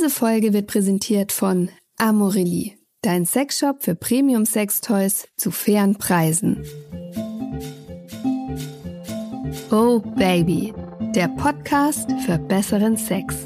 Diese Folge wird präsentiert von Amorelie, dein Sexshop für Premium-Sex-Toys zu fairen Preisen. Oh Baby, der Podcast für besseren Sex.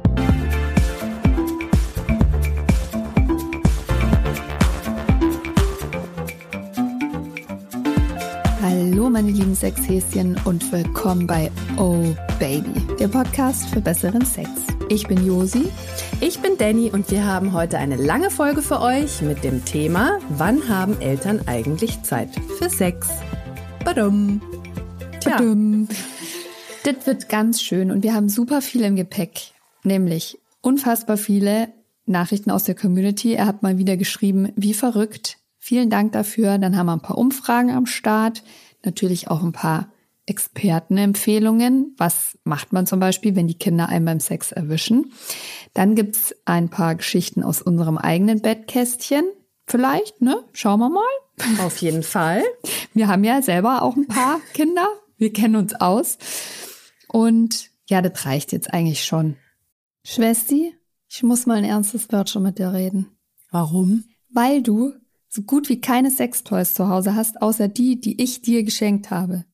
Hallo meine lieben Sexhäschen und willkommen bei Oh Baby, der Podcast für besseren Sex. Ich bin Josi. Ich bin Danny und wir haben heute eine lange Folge für euch mit dem Thema: Wann haben Eltern eigentlich Zeit für Sex? Badum. Tja. Das wird ganz schön und wir haben super viel im Gepäck, nämlich unfassbar viele Nachrichten aus der Community. Er hat mal wieder geschrieben, wie verrückt. Vielen Dank dafür. Dann haben wir ein paar Umfragen am Start, natürlich auch ein paar Expertenempfehlungen. Was macht man zum Beispiel, wenn die Kinder einen beim Sex erwischen? Dann gibt's ein paar Geschichten aus unserem eigenen Bettkästchen. Vielleicht, ne? Schauen wir mal. Auf jeden Fall. Wir haben ja selber auch ein paar Kinder. Wir kennen uns aus. Und ja, das reicht jetzt eigentlich schon. Schwesti, ich muss mal ein ernstes Wörtchen mit dir reden. Warum? Weil du so gut wie keine Sextoys zu Hause hast, außer die ich dir geschenkt habe.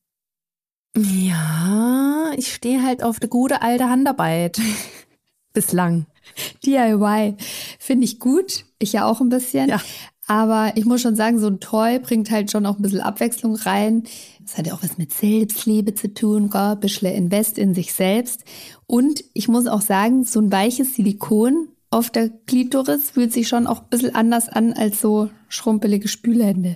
Ja, ich stehe halt auf die gute alte Handarbeit. Bislang. DIY finde ich gut. Ich ja auch ein bisschen. Ja. Aber ich muss schon sagen, so ein Toy bringt halt schon auch ein bisschen Abwechslung rein. Das hat ja auch was mit Selbstliebe zu tun, ein bisschen Invest in sich selbst. Und ich muss auch sagen, so ein weiches Silikon auf der Klitoris fühlt sich schon auch ein bisschen anders an als so schrumpelige Spülhände.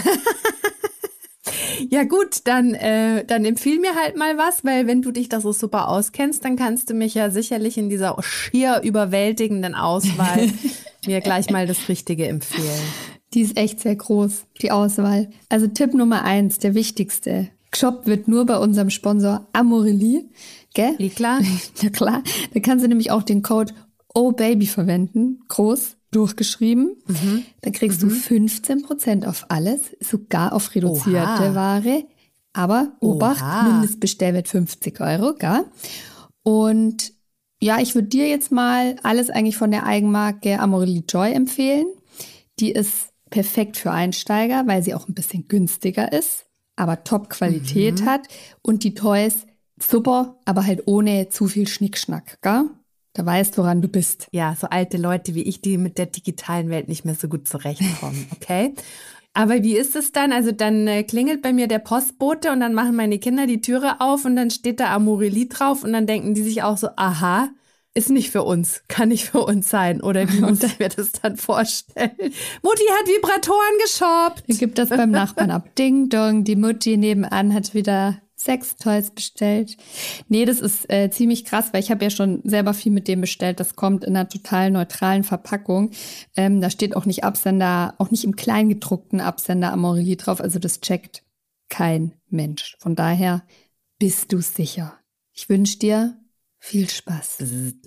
Ja gut, dann empfiehl mir halt mal was, weil wenn du dich da so super auskennst, dann kannst du mich ja sicherlich in dieser schier überwältigenden Auswahl mir gleich mal das Richtige empfehlen. Die ist echt sehr groß, die Auswahl. Also Tipp Nummer 1, der wichtigste. Geshoppt wird nur bei unserem Sponsor Amorelie, gell? Ja, klar. Ja klar, da kannst du nämlich auch den Code Oh Baby verwenden, groß durchgeschrieben. Da kriegst du 15% auf alles, sogar auf reduzierte Ware. Aber Obacht, Mindestbestellwert 50 €, gell? Und ja, ich würde dir jetzt mal alles eigentlich von der Eigenmarke Amorelie Joy empfehlen. Die ist perfekt für Einsteiger, weil sie auch ein bisschen günstiger ist, aber Top-Qualität hat. Und die Toys super, aber halt ohne zu viel Schnickschnack, gell? Da weißt, woran du bist. Ja, so alte Leute wie ich, die mit der digitalen Welt nicht mehr so gut zurechtkommen, okay? Aber wie ist es dann? Also dann klingelt bei mir der Postbote und dann machen meine Kinder die Türe auf und dann steht da Amorelie drauf und dann denken die sich auch so, aha, ist nicht für uns, kann nicht für uns sein. Oder wie muss ich mir das dann vorstellen? Mutti hat Vibratoren geshoppt. Dann gibt das beim Nachbarn ab. Ding dong, die Mutti nebenan hat wieder Sextoys bestellt. Nee, das ist ziemlich krass, weil ich habe ja schon selber viel mit dem bestellt. Das kommt in einer total neutralen Verpackung. Da steht auch nicht Absender, auch nicht im kleingedruckten Absender Amorelie drauf. Also das checkt kein Mensch. Von daher bist du sicher. Ich wünsche dir viel Spaß.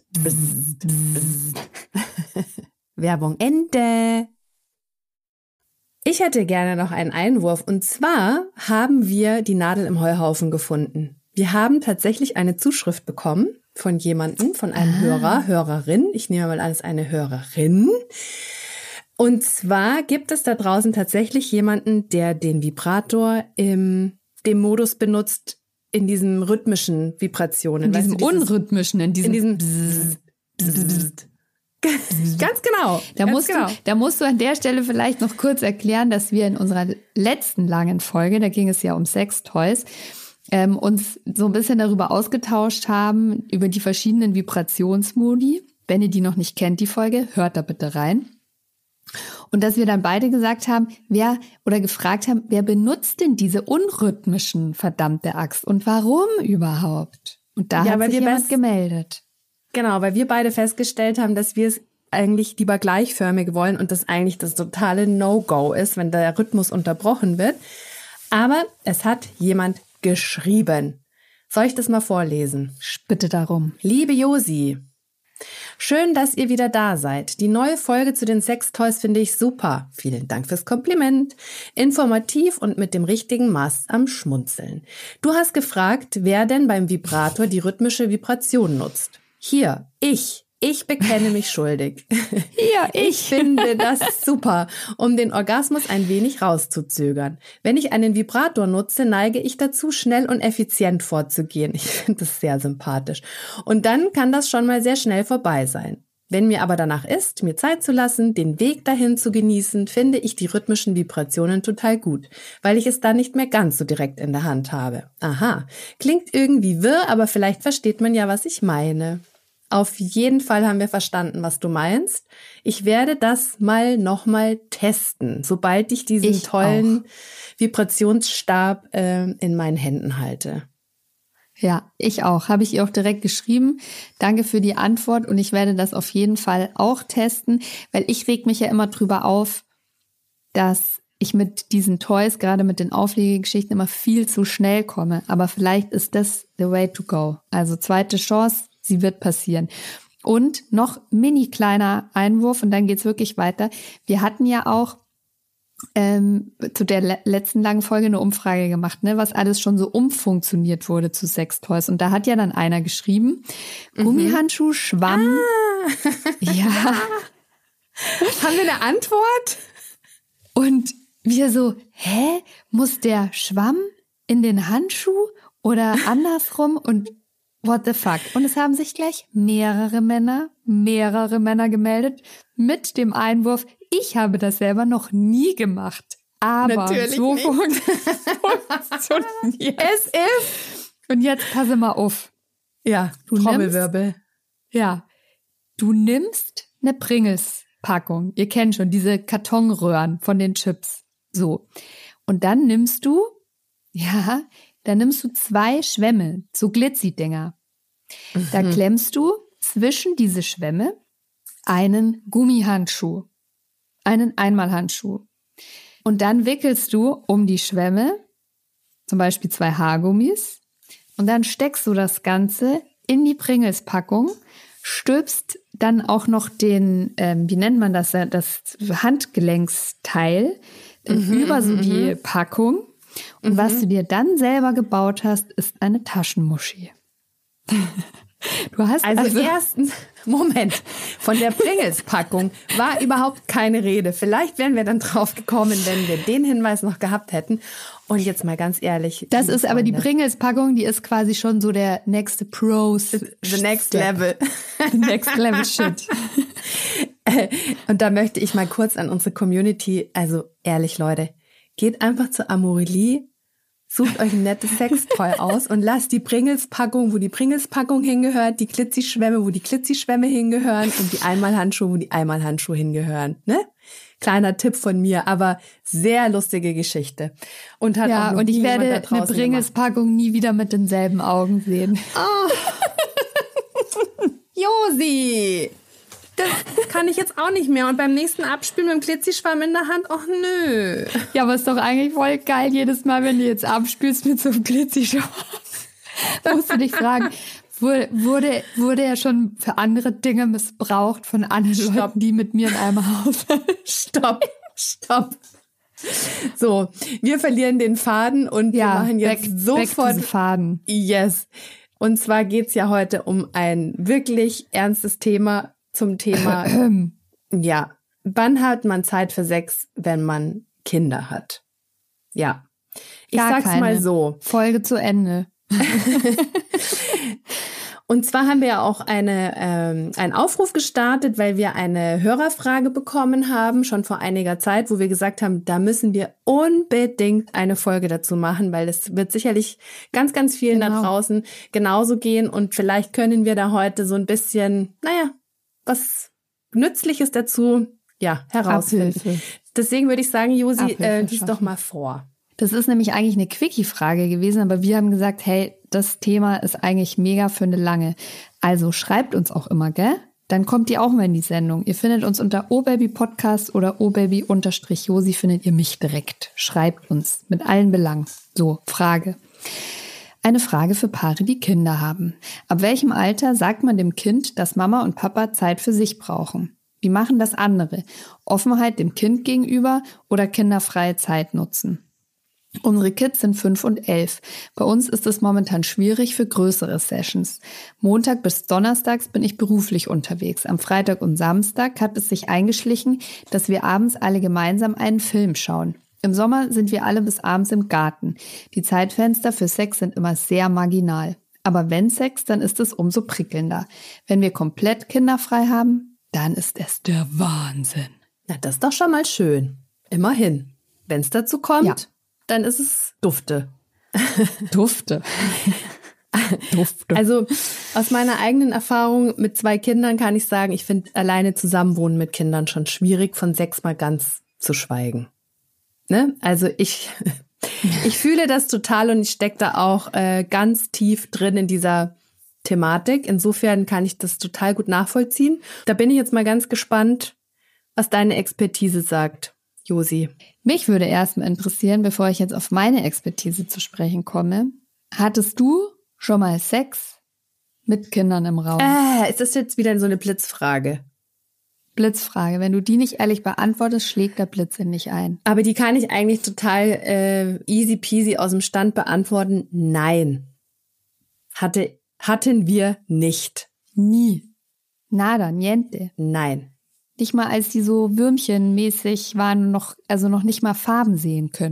Werbung Ende. Ich hätte gerne noch einen Einwurf und zwar haben wir die Nadel im Heuhaufen gefunden. Wir haben tatsächlich eine Zuschrift bekommen von jemandem, von einem Hörer, Hörerin. Ich nehme mal an, es ist eine Hörerin. Und zwar gibt es da draußen tatsächlich jemanden, der den Vibrator in dem Modus benutzt, in diesem rhythmischen Vibrationen. In diesem unrhythmischen, in diesem Ganz genau. Da musst du an der Stelle vielleicht noch kurz erklären, dass wir in unserer letzten langen Folge, da ging es ja um Sextoys, uns so ein bisschen darüber ausgetauscht haben, über die verschiedenen Vibrationsmodi. Wenn ihr die noch nicht kennt, die Folge, hört da bitte rein. Und dass wir dann beide gesagt haben, gefragt haben, wer benutzt denn diese unrhythmischen, verdammte Axt und warum überhaupt? Und da hat sich jemand gemeldet. Genau, weil wir beide festgestellt haben, dass wir es eigentlich lieber gleichförmig wollen und das eigentlich das totale No-Go ist, wenn der Rhythmus unterbrochen wird. Aber es hat jemand geschrieben. Soll ich das mal vorlesen? Bitte darum. Liebe Josi, schön, dass ihr wieder da seid. Die neue Folge zu den Sextoys finde ich super. Vielen Dank fürs Kompliment. Informativ und mit dem richtigen Maß am Schmunzeln. Du hast gefragt, wer denn beim Vibrator die rhythmische Vibration nutzt. Hier, ich. Ich bekenne mich schuldig. Ja, ich finde das super, um den Orgasmus ein wenig rauszuzögern. Wenn ich einen Vibrator nutze, neige ich dazu, schnell und effizient vorzugehen. Ich finde das sehr sympathisch. Und dann kann das schon mal sehr schnell vorbei sein. Wenn mir aber danach ist, mir Zeit zu lassen, den Weg dahin zu genießen, finde ich die rhythmischen Vibrationen total gut, weil ich es dann nicht mehr ganz so direkt in der Hand habe. Aha, klingt irgendwie wirr, aber vielleicht versteht man ja, was ich meine. Auf jeden Fall haben wir verstanden, was du meinst. Ich werde das nochmal testen, sobald ich diesen tollen Vibrationsstab in meinen Händen halte. Ja, ich auch. Habe ich ihr auch direkt geschrieben. Danke für die Antwort und ich werde das auf jeden Fall auch testen, weil ich reg mich ja immer drüber auf, dass ich mit diesen Toys, gerade mit den Auflegegeschichten, immer viel zu schnell komme. Aber vielleicht ist das the way to go. Also zweite Chance, sie wird passieren. Und noch mini kleiner Einwurf und dann geht's wirklich weiter. Wir hatten ja auch zu der letzten langen Folge eine Umfrage gemacht, ne, was alles schon so umfunktioniert wurde zu Sextoys. Und da hat ja dann einer geschrieben, Gummihandschuh, Schwamm. Ja. Haben wir eine Antwort? Und wir so, muss der Schwamm in den Handschuh oder andersrum? Und what the fuck? Und es haben sich gleich mehrere Männer gemeldet mit dem Einwurf, ich habe das selber noch nie gemacht. Aber natürlich so nicht. funktioniert es. Ist. Und jetzt passe mal auf. Ja, Trommelwirbel. Du nimmst eine Pringles-Packung. Ihr kennt schon diese Kartonröhren von den Chips. So. Und dann nimmst du 2 Schwämme, so Glitzy-Dinger. Da klemmst du zwischen diese Schwämme einen Gummihandschuh, einen Einmalhandschuh. Und dann wickelst du um die Schwämme, zum Beispiel 2 Haargummis, und dann steckst du das Ganze in die Pringles-Packung, stülpst dann auch noch den, wie nennt man das Handgelenksteil, über so die Packung. Und was du dir dann selber gebaut hast, ist eine Taschenmuschi. Du hast also erstens, Moment, von der Pringles-Packung war überhaupt keine Rede. Vielleicht wären wir dann drauf gekommen, wenn wir den Hinweis noch gehabt hätten. Und jetzt mal ganz ehrlich. Das ist aber die Pringles-Packung, die ist quasi schon so der nächste The next level. The next level shit. Und da möchte ich mal kurz an unsere Community, also ehrlich Leute, geht einfach zu Amorelie, sucht euch ein nettes Sextoy aus und lasst die Pringles-Packung, wo die Pringles-Packung hingehört, die Glitzy-Schwämme, wo die Glitzy-Schwämme hingehören und die Einmalhandschuhe, wo die Einmalhandschuhe hingehören. Ne? Kleiner Tipp von mir, aber sehr lustige Geschichte. Und hat auch noch und ich werde da eine Pringles-Packung nie wieder mit denselben Augen sehen. Oh. Josi! Das kann ich jetzt auch nicht mehr. Und beim nächsten Abspielen mit dem Glitzy-Schwamm in der Hand, ach nö. Ja, aber ist doch eigentlich voll geil, jedes Mal, wenn du jetzt abspielst mit so einem Glitzy-Schwamm. Da musst du dich fragen, wurde er schon für andere Dinge missbraucht von anderen Leuten, die mit mir in einem Haus sind? Stopp. So, wir verlieren den Faden und wir machen jetzt sofort diesen Faden. Yes. Und zwar geht's ja heute um ein wirklich ernstes Thema, zum Thema, wann hat man Zeit für Sex, wenn man Kinder hat? Ja, ich sag's mal so. Folge zu Ende. Und zwar haben wir ja auch einen Aufruf gestartet, weil wir eine Hörerfrage bekommen haben, schon vor einiger Zeit, wo wir gesagt haben, da müssen wir unbedingt eine Folge dazu machen, weil es wird sicherlich ganz, ganz vielen da draußen genauso gehen und vielleicht können wir da heute so ein bisschen, was Nützliches dazu, herausfinden. Abhilfe. Deswegen würde ich sagen, Josi, lies doch mal vor. Das ist nämlich eigentlich eine Quickie-Frage gewesen, aber wir haben gesagt, hey, das Thema ist eigentlich mega für eine lange. Also schreibt uns auch immer, gell? Dann kommt ihr auch mal in die Sendung. Ihr findet uns unter obaby-podcast oder obaby_josi findet ihr mich direkt. Schreibt uns mit allen Belangen. So, Frage. Eine Frage für Paare, die Kinder haben. Ab welchem Alter sagt man dem Kind, dass Mama und Papa Zeit für sich brauchen? Wie machen das andere? Offenheit dem Kind gegenüber oder kinderfreie Zeit nutzen? Unsere Kids sind 5 und 11. Bei uns ist es momentan schwierig für größere Sessions. Montag bis Donnerstags bin ich beruflich unterwegs. Am Freitag und Samstag hat es sich eingeschlichen, dass wir abends alle gemeinsam einen Film schauen. Im Sommer sind wir alle bis abends im Garten. Die Zeitfenster für Sex sind immer sehr marginal. Aber wenn Sex, dann ist es umso prickelnder. Wenn wir komplett kinderfrei haben, dann ist es der Wahnsinn. Na, das ist doch schon mal schön. Immerhin. Wenn es dazu kommt. Ja. Dann ist es Dufte. Dufte. Also aus meiner eigenen Erfahrung mit 2 Kindern kann ich sagen, ich finde alleine Zusammenwohnen mit Kindern schon schwierig, von Sex mal ganz zu schweigen. Ne? Also ich fühle das total und ich stecke da auch ganz tief drin in dieser Thematik. Insofern kann ich das total gut nachvollziehen. Da bin ich jetzt mal ganz gespannt, was deine Expertise sagt. Josi. Mich würde erstmal interessieren, bevor ich jetzt auf meine Expertise zu sprechen komme. Hattest du schon mal Sex mit Kindern im Raum? Ist das jetzt wieder so eine Blitzfrage? Blitzfrage. Wenn du die nicht ehrlich beantwortest, schlägt der Blitz in dich ein. Aber die kann ich eigentlich total easy peasy aus dem Stand beantworten. Nein. Hatten wir nicht. Nie. Nada, niente. Nein. Nicht mal, als die so würmchenmäßig waren, noch nicht mal Farben sehen können.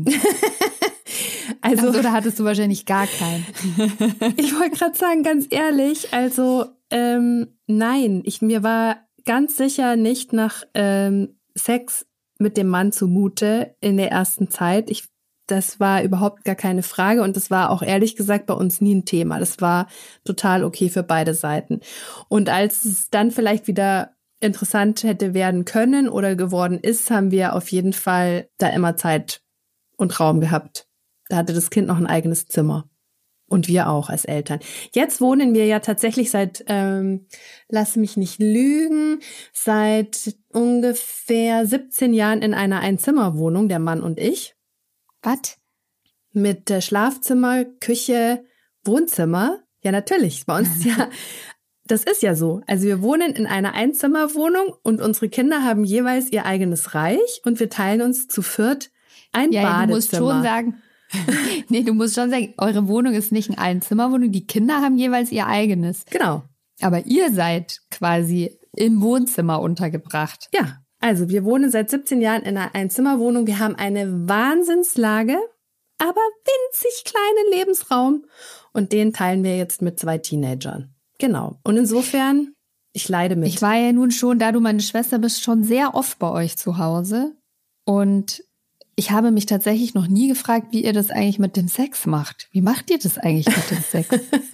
Also, da hattest du wahrscheinlich gar keinen. Ich wollte gerade sagen, ganz ehrlich, also nein, mir war ganz sicher nicht nach Sex mit dem Mann zumute in der ersten Zeit. Das war überhaupt gar keine Frage und das war auch ehrlich gesagt bei uns nie ein Thema. Das war total okay für beide Seiten. Und als es dann vielleicht wieder interessant hätte werden können oder geworden ist, haben wir auf jeden Fall da immer Zeit und Raum gehabt. Da hatte das Kind noch ein eigenes Zimmer. Und wir auch als Eltern. Jetzt wohnen wir ja tatsächlich seit, lass mich nicht lügen, seit ungefähr 17 Jahren in einer Einzimmerwohnung, der Mann und ich. Was? Mit Schlafzimmer, Küche, Wohnzimmer. Ja, natürlich. Bei uns ja... Das ist ja so. Also wir wohnen in einer Einzimmerwohnung und unsere Kinder haben jeweils ihr eigenes Reich und wir teilen uns zu 4 ein Badezimmer. Du musst schon sagen, du musst schon sagen, eure Wohnung ist nicht eine Einzimmerwohnung, die Kinder haben jeweils ihr eigenes. Genau. Aber ihr seid quasi im Wohnzimmer untergebracht. Ja, also wir wohnen seit 17 Jahren in einer Einzimmerwohnung. Wir haben eine Wahnsinnslage, aber winzig kleinen Lebensraum und den teilen wir jetzt mit 2 Teenagern. Genau. Und insofern, ich leide mit. Ich war ja nun schon, da du meine Schwester bist, schon sehr oft bei euch zu Hause. Und ich habe mich tatsächlich noch nie gefragt, wie ihr das eigentlich mit dem Sex macht. Wie macht ihr das eigentlich mit dem Sex?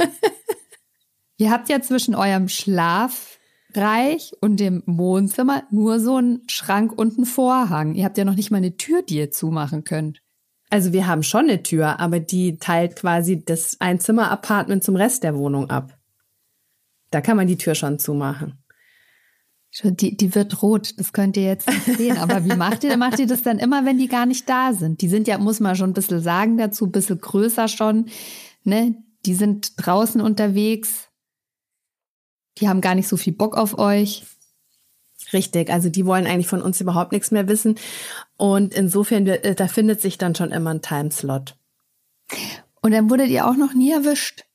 Ihr habt ja zwischen eurem Schlafbereich und dem Wohnzimmer nur so einen Schrank und einen Vorhang. Ihr habt ja noch nicht mal eine Tür, die ihr zumachen könnt. Also wir haben schon eine Tür, aber die teilt quasi das Einzimmer-Apartment zum Rest der Wohnung ab. Da kann man die Tür schon zumachen. Die wird rot, das könnt ihr jetzt nicht sehen. Aber wie macht ihr? Macht ihr das dann immer, wenn die gar nicht da sind? Die sind ja, muss man schon ein bisschen sagen dazu, ein bisschen größer schon. Ne? Die sind draußen unterwegs. Die haben gar nicht so viel Bock auf euch. Richtig, also die wollen eigentlich von uns überhaupt nichts mehr wissen. Und insofern, da findet sich dann schon immer ein Timeslot. Und dann wurdet ihr auch noch nie erwischt?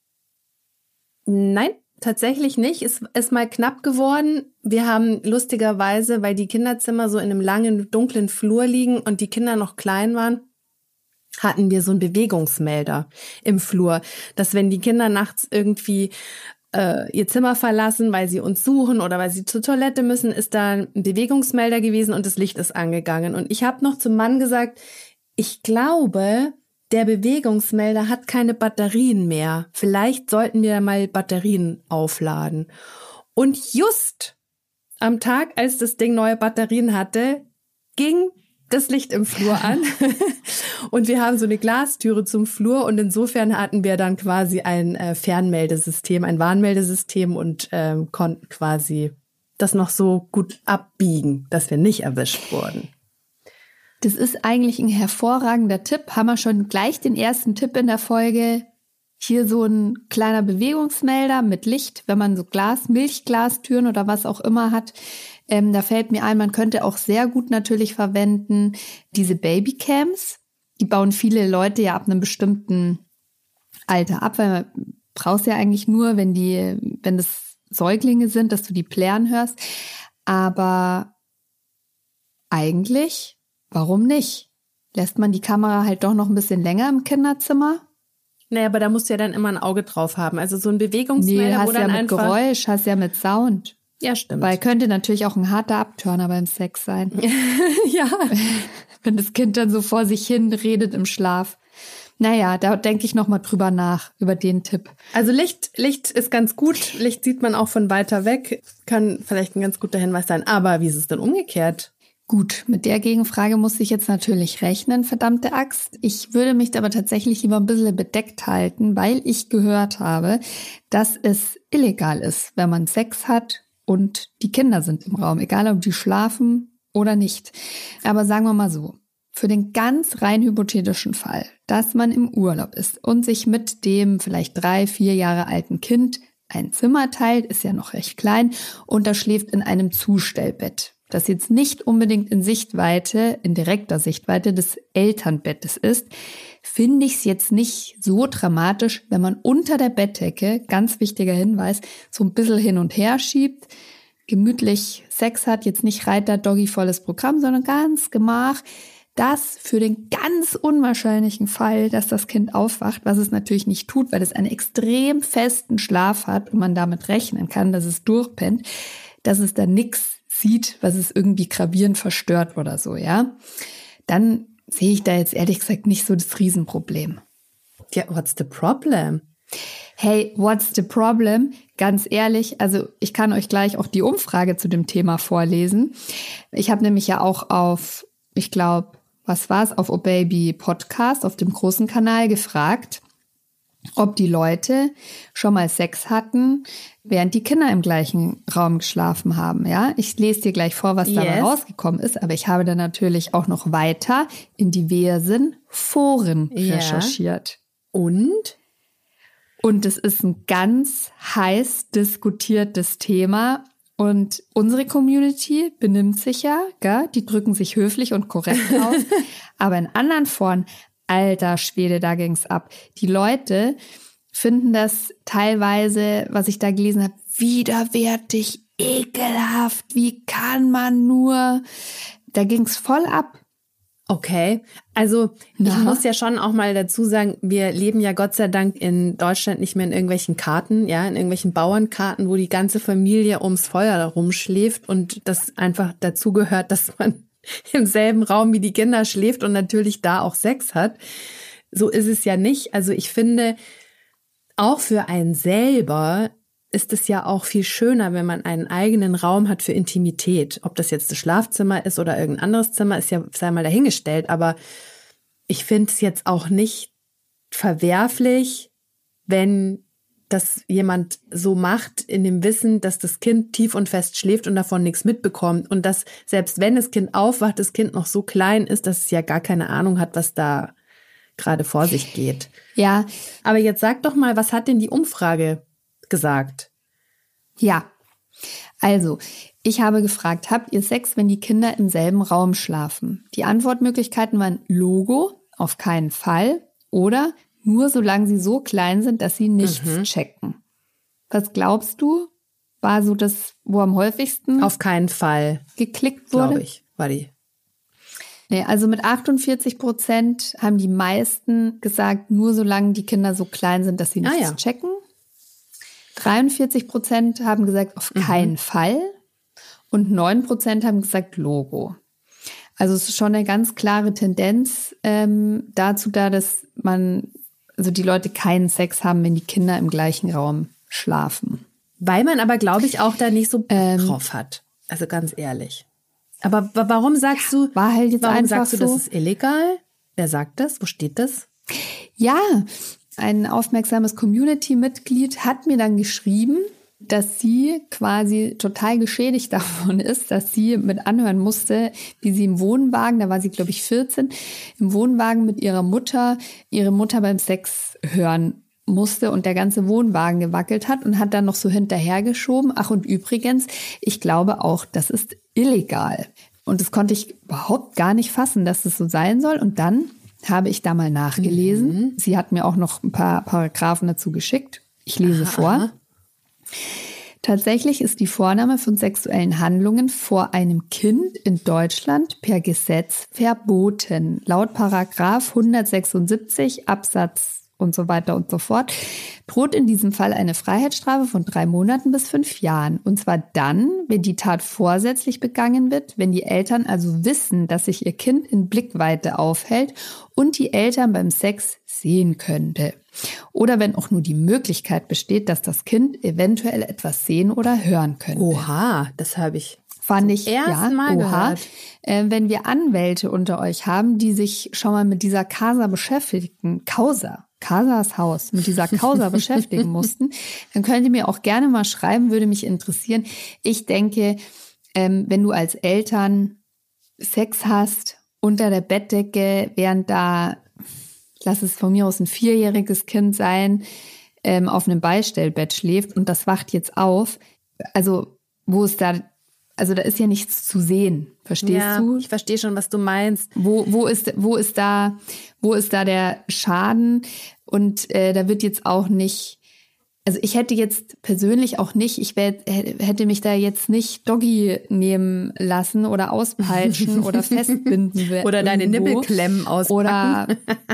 Nein. Tatsächlich nicht. Ist mal knapp geworden. Wir haben lustigerweise, weil die Kinderzimmer so in einem langen, dunklen Flur liegen und die Kinder noch klein waren, hatten wir so einen Bewegungsmelder im Flur, dass wenn die Kinder nachts irgendwie ihr Zimmer verlassen, weil sie uns suchen oder weil sie zur Toilette müssen, ist da ein Bewegungsmelder gewesen und das Licht ist angegangen. Und ich habe noch zum Mann gesagt, ich glaube, der Bewegungsmelder hat keine Batterien mehr. Vielleicht sollten wir mal Batterien aufladen. Und just am Tag, als das Ding neue Batterien hatte, ging das Licht im Flur an. Und wir haben so eine Glastüre zum Flur und insofern hatten wir dann quasi ein Fernmeldesystem, ein Warnmeldesystem und konnten quasi das noch so gut abbiegen, dass wir nicht erwischt wurden. Das ist eigentlich ein hervorragender Tipp. Haben wir schon gleich den ersten Tipp in der Folge. Hier so ein kleiner Bewegungsmelder mit Licht, wenn man so Milchglastüren oder was auch immer hat. Da fällt mir ein, man könnte auch sehr gut natürlich verwenden diese Babycams. die bauen viele Leute ja ab einem bestimmten Alter ab, weil man brauchst ja eigentlich nur, wenn das Säuglinge sind, dass du die plären hörst. Aber eigentlich, warum nicht? Lässt man die Kamera halt doch noch ein bisschen länger im Kinderzimmer? Naja, aber da musst du ja dann immer ein Auge drauf haben. Also so ein Bewegungsmelder, hast wo dann ja mit Geräusch, hast ja mit Sound. Ja, stimmt. Weil könnte natürlich auch ein harter Abturner beim Sex sein. Ja. Wenn das Kind dann so vor sich hin redet im Schlaf. Naja, da denke ich nochmal drüber nach, über den Tipp. Also Licht ist ganz gut. Licht sieht man auch von weiter weg. Kann vielleicht ein ganz guter Hinweis sein. Aber wie ist es denn umgekehrt? Gut, mit der Gegenfrage muss ich jetzt natürlich rechnen, verdammte Axt. Ich würde mich aber tatsächlich lieber ein bisschen bedeckt halten, weil ich gehört habe, dass es illegal ist, wenn man Sex hat und die Kinder sind im Raum, egal ob die schlafen oder nicht. Aber sagen wir mal so, für den ganz rein hypothetischen Fall, dass man im Urlaub ist und sich mit dem vielleicht 3-4 Jahre alten Kind ein Zimmer teilt, ist ja noch recht klein, und das schläft in einem Zustellbett, das jetzt nicht unbedingt in direkter Sichtweite des Elternbettes ist, finde ich es jetzt nicht so dramatisch, wenn man unter der Bettdecke, ganz wichtiger Hinweis, so ein bisschen hin und her schiebt, gemütlich Sex hat, jetzt nicht Reiter-Doggy volles Programm, sondern ganz gemach. Das für den ganz unwahrscheinlichen Fall, dass das Kind aufwacht, was es natürlich nicht tut, weil es einen extrem festen Schlaf hat und man damit rechnen kann, dass es durchpennt, dass es da nichts sieht, was es irgendwie gravierend verstört oder so, ja. Dann sehe ich da jetzt ehrlich gesagt nicht so das Riesenproblem. Ja, what's the problem? Hey, what's the problem? Ganz ehrlich, also ich kann euch gleich auch die Umfrage zu dem Thema vorlesen. Ich habe nämlich ja auch auf, ich glaube, auf Oh Baby Podcast, auf dem großen Kanal gefragt, ob die Leute schon mal Sex hatten, während die Kinder im gleichen Raum geschlafen haben. Ja, ich lese dir gleich vor, was dabei rausgekommen ist, aber ich habe dann natürlich auch noch weiter in diversen Foren recherchiert. Und es ist ein ganz heiß diskutiertes Thema. Und unsere Community benimmt sich ja, gell? Die drücken sich höflich und korrekt aus. Aber in anderen Foren, alter Schwede, da ging's ab. Die Leute finden das teilweise, was ich da gelesen habe, widerwärtig, ekelhaft. Wie kann man nur? Da ging's voll ab. Okay, also ich muss ja schon auch mal dazu sagen, wir leben ja Gott sei Dank in Deutschland nicht mehr in irgendwelchen Karten, ja, in irgendwelchen Bauernkarten, wo die ganze Familie ums Feuer rumschläft und das einfach dazu gehört, dass man im selben Raum wie die Kinder schläft und natürlich da auch Sex hat. So ist es ja nicht. Also ich finde, auch für einen selber ist es ja auch viel schöner, wenn man einen eigenen Raum hat für Intimität. Ob das jetzt das Schlafzimmer ist oder irgendein anderes Zimmer, ist ja, sei mal dahingestellt. Aber ich finde es jetzt auch nicht verwerflich, wenn das jemand so macht, in dem Wissen, dass das Kind tief und fest schläft und davon nichts mitbekommt. Und dass selbst wenn das Kind aufwacht, das Kind noch so klein ist, dass es ja gar keine Ahnung hat, was da gerade vor sich geht. Ja. Aber jetzt sag doch mal, was hat denn die Umfrage gesagt? Ja, also ich habe gefragt, habt ihr Sex, wenn die Kinder im selben Raum schlafen? Die Antwortmöglichkeiten waren Logo, auf keinen Fall, oder nur solange sie so klein sind, dass sie nichts checken. Was glaubst du, war so das, wo am häufigsten auf keinen Fall geklickt wurde? Glaube ich, war die. Nee, also mit 48% haben die meisten gesagt, nur solange die Kinder so klein sind, dass sie nichts checken. 43% haben gesagt, auf keinen Fall. Und 9% haben gesagt, Logo. Also es ist schon eine ganz klare Tendenz dazu da, dass die Leute keinen Sex haben, wenn die Kinder im gleichen Raum schlafen. Weil man aber, glaube ich, auch da nicht so drauf hat. Also ganz ehrlich. Aber warum sagst du, war halt jetzt warum einfach sagst du, so, das ist illegal? Wer sagt das? Wo steht das? Ja, ein aufmerksames Community-Mitglied hat mir dann geschrieben, dass sie quasi total geschädigt davon ist, dass sie mit anhören musste, wie sie im Wohnwagen, da war sie, glaube ich, 14, im Wohnwagen mit ihrer Mutter, ihre Mutter beim Sex hören musste und der ganze Wohnwagen gewackelt hat und hat dann noch so hinterhergeschoben. Ach, und übrigens, ich glaube auch, das ist illegal. Und das konnte ich überhaupt gar nicht fassen, dass das so sein soll. Und dann habe ich da mal nachgelesen. Sie hat mir auch noch ein paar Paragraphen dazu geschickt. Ich lese vor. Tatsächlich ist die Vornahme von sexuellen Handlungen vor einem Kind in Deutschland per Gesetz verboten. Laut Paragraph 176 Absatz und so weiter und so fort, droht in diesem Fall eine Freiheitsstrafe von 3 Monaten bis 5 Jahren. Und zwar dann, wenn die Tat vorsätzlich begangen wird, wenn die Eltern also wissen, dass sich ihr Kind in Blickweite aufhält und die Eltern beim Sex sehen könnte. Oder wenn auch nur die Möglichkeit besteht, dass das Kind eventuell etwas sehen oder hören könnte. Oha, das habe ich fand ich ersten Mal gehört. Wenn wir Anwälte unter euch haben, die sich schon mal mit dieser Causa beschäftigten, Casas Haus, mit dieser Causa beschäftigen mussten, dann könnt ihr mir auch gerne mal schreiben, würde mich interessieren. Ich denke, wenn du als Eltern Sex hast unter der Bettdecke, während da, lass es von mir aus ein 4-jähriges Kind sein, auf einem Beistellbett schläft und das wacht jetzt auf, also da ist ja nichts zu sehen. Verstehst du? Ich verstehe schon, was du meinst. Wo ist da der Schaden? Und da wird jetzt auch nicht, also ich hätte jetzt persönlich auch nicht, hätte mich da jetzt nicht Doggy nehmen lassen oder auspeitschen oder festbinden. Oder deine Nippelklemmen auspacken. Oder,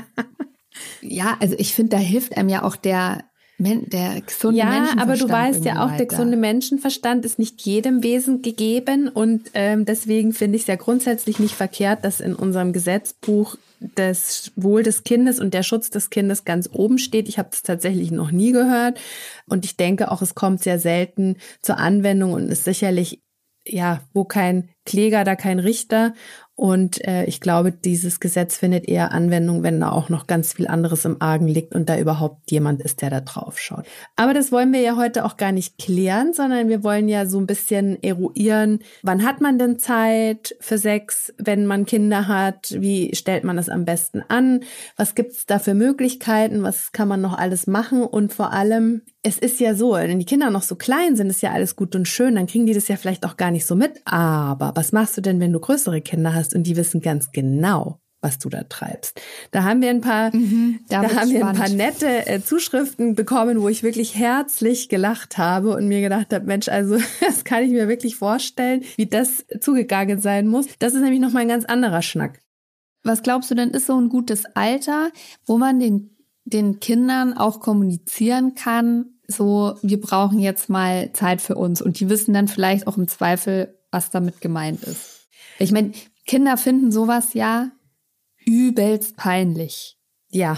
ja, also ich finde, da hilft einem ja auch der gesunde Menschenverstand. Ja, aber du weißt ja auch, der gesunde Menschenverstand ist nicht jedem Wesen gegeben und deswegen finde ich es ja grundsätzlich nicht verkehrt, dass in unserem Gesetzbuch das Wohl des Kindes und der Schutz des Kindes ganz oben steht. Ich habe das tatsächlich noch nie gehört und ich denke auch, es kommt sehr selten zur Anwendung und ist sicherlich, ja, wo kein Kläger, da kein Richter. Und ich glaube, dieses Gesetz findet eher Anwendung, wenn da auch noch ganz viel anderes im Argen liegt und da überhaupt jemand ist, der da drauf schaut. Aber das wollen wir ja heute auch gar nicht klären, sondern wir wollen ja so ein bisschen eruieren, wann hat man denn Zeit für Sex, wenn man Kinder hat? Wie stellt man das am besten an? Was gibt's da für Möglichkeiten? Was kann man noch alles machen? Und vor allem, es ist ja so, wenn die Kinder noch so klein sind, ist ja alles gut und schön, dann kriegen die das ja vielleicht auch gar nicht so mit. Aber was machst du denn, wenn du größere Kinder hast und die wissen ganz genau, was du da treibst? Da haben wir ein paar, ein paar nette Zuschriften bekommen, wo ich wirklich herzlich gelacht habe und mir gedacht habe, Mensch, also das kann ich mir wirklich vorstellen, wie das zugegangen sein muss. Das ist nämlich nochmal ein ganz anderer Schnack. Was glaubst du denn, ist so ein gutes Alter, wo man den Kindern auch kommunizieren kann, so, wir brauchen jetzt mal Zeit für uns und die wissen dann vielleicht auch im Zweifel, was damit gemeint ist. Ich meine, Kinder finden sowas ja übelst peinlich. Ja.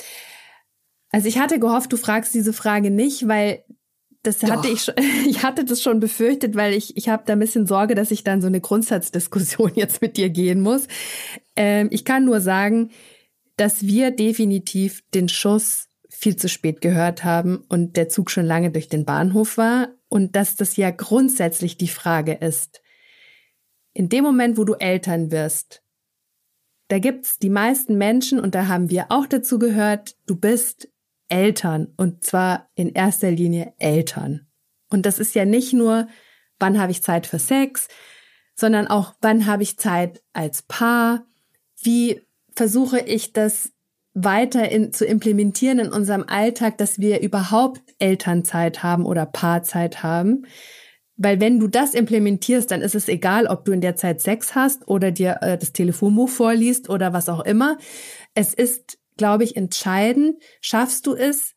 Also ich hatte gehofft, du fragst diese Frage nicht, weil ich hatte das schon befürchtet, weil ich habe da ein bisschen Sorge, dass ich dann so eine Grundsatzdiskussion jetzt mit dir gehen muss. Ich kann nur sagen, dass wir definitiv den Schuss viel zu spät gehört haben und der Zug schon lange durch den Bahnhof war und dass das ja grundsätzlich die Frage ist. In dem Moment, wo du Eltern wirst, da gibt's die meisten Menschen, und da haben wir auch dazu gehört, du bist Eltern und zwar in erster Linie Eltern. Und das ist ja nicht nur, wann habe ich Zeit für Sex, sondern auch, wann habe ich Zeit als Paar, wie versuche ich das weiter zu implementieren in unserem Alltag, dass wir überhaupt Elternzeit haben oder Paarzeit haben. Weil wenn du das implementierst, dann ist es egal, ob du in der Zeit Sex hast oder dir das Telefonbuch vorliest oder was auch immer. Es ist, glaube ich, entscheidend, schaffst du es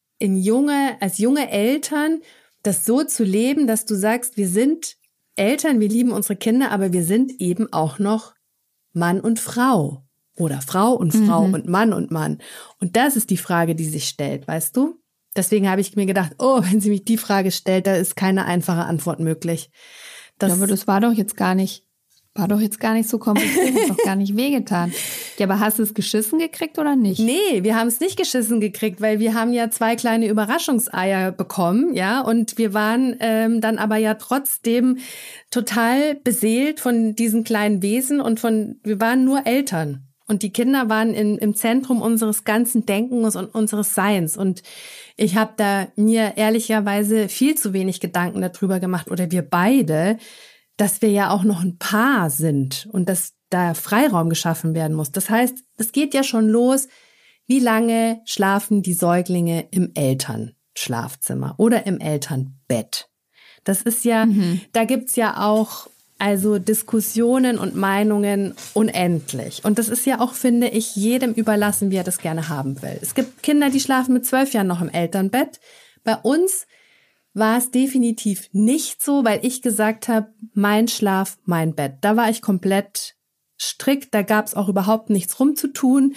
als junge Eltern, das so zu leben, dass du sagst, wir sind Eltern, wir lieben unsere Kinder, aber wir sind eben auch noch Mann und Frau. Oder Frau und Frau und Mann und Mann. Und das ist die Frage, die sich stellt, weißt du? Deswegen habe ich mir gedacht, wenn sie mich die Frage stellt, da ist keine einfache Antwort möglich. Aber das war doch jetzt gar nicht so kompliziert, hat doch gar nicht wehgetan. Ja, aber hast du es geschissen gekriegt oder nicht? Nee, wir haben es nicht geschissen gekriegt, weil wir haben ja 2 kleine Überraschungseier bekommen, ja, und wir waren dann aber ja trotzdem total beseelt von diesen kleinen Wesen und wir waren nur Eltern. Und die Kinder waren im Zentrum unseres ganzen Denkens und unseres Seins. Und ich habe da mir ehrlicherweise viel zu wenig Gedanken darüber gemacht, oder wir beide, dass wir ja auch noch ein Paar sind und dass da Freiraum geschaffen werden muss. Das heißt, es geht ja schon los, wie lange schlafen die Säuglinge im Elternschlafzimmer oder im Elternbett. Das ist ja, da gibt's ja auch also Diskussionen und Meinungen unendlich. Und das ist ja auch, finde ich, jedem überlassen, wie er das gerne haben will. Es gibt Kinder, die schlafen mit 12 Jahren noch im Elternbett. Bei uns war es definitiv nicht so, weil ich gesagt habe, mein Schlaf, mein Bett. Da war ich komplett strikt, da gab es auch überhaupt nichts rumzutun.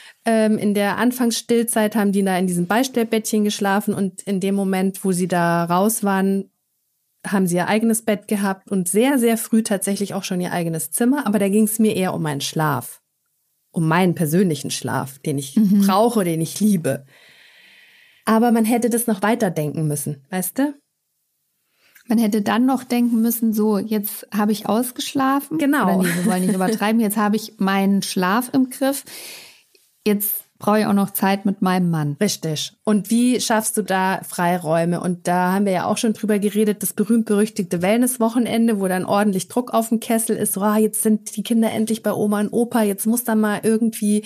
In der Anfangsstillzeit haben die da in diesem Beistellbettchen geschlafen und in dem Moment, wo sie da raus waren, haben sie ihr eigenes Bett gehabt und sehr, sehr früh tatsächlich auch schon ihr eigenes Zimmer. Aber da ging es mir eher um meinen Schlaf, um meinen persönlichen Schlaf, den ich brauche, den ich liebe. Aber man hätte das noch weiterdenken müssen, weißt du? Man hätte dann noch denken müssen, so, jetzt habe ich ausgeschlafen. Genau. Oder nee, wir wollen nicht übertreiben, jetzt habe ich meinen Schlaf im Griff. Jetzt brauche ich auch noch Zeit mit meinem Mann. Richtig. Und wie schaffst du da Freiräume? Und da haben wir ja auch schon drüber geredet, das berühmt-berüchtigte Wellness-Wochenende, wo dann ordentlich Druck auf dem Kessel ist. So, jetzt sind die Kinder endlich bei Oma und Opa, jetzt muss da mal irgendwie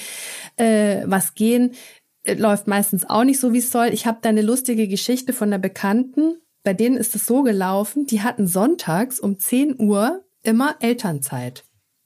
was gehen. Läuft meistens auch nicht so, wie es soll. Ich habe da eine lustige Geschichte von einer Bekannten. Bei denen ist es so gelaufen, die hatten sonntags um 10 Uhr immer Elternzeit.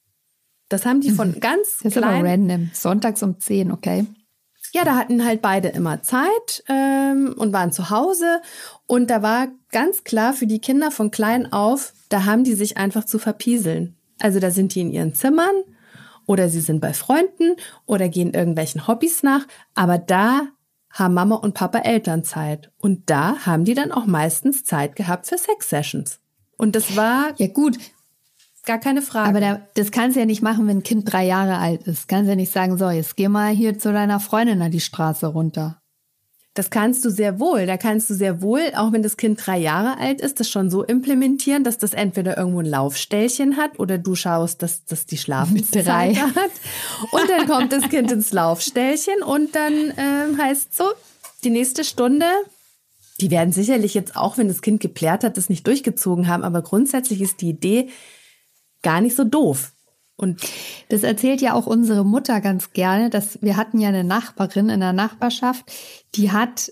Das haben die von ganz Das ist klein... aber random. Sonntags um 10, okay. Ja, da hatten halt beide immer Zeit und waren zu Hause. Und da war ganz klar für die Kinder von klein auf, da haben die sich einfach zu verpieseln. Also da sind die in ihren Zimmern oder sie sind bei Freunden oder gehen irgendwelchen Hobbys nach. Aber da haben Mama und Papa Elternzeit. Und da haben die dann auch meistens Zeit gehabt für Sex-Sessions. Und das war... Ja gut, gar keine Frage. aber das kannst du ja nicht machen, wenn ein Kind 3 Jahre alt ist. Kannst ja nicht sagen, so, jetzt geh mal hier zu deiner Freundin an die Straße runter. Das kannst du sehr wohl. Da kannst du sehr wohl, auch wenn das Kind 3 Jahre alt ist, das schon so implementieren, dass das entweder irgendwo ein Laufställchen hat oder du schaust, dass das die Schlafenszeit hat. Und dann kommt das Kind ins Laufställchen und dann heißt so, die nächste Stunde, die werden sicherlich jetzt auch, wenn das Kind geplärt hat, das nicht durchgezogen haben, aber grundsätzlich ist die Idee gar nicht so doof. Und das erzählt ja auch unsere Mutter ganz gerne, dass wir hatten ja eine Nachbarin in der Nachbarschaft, die hat,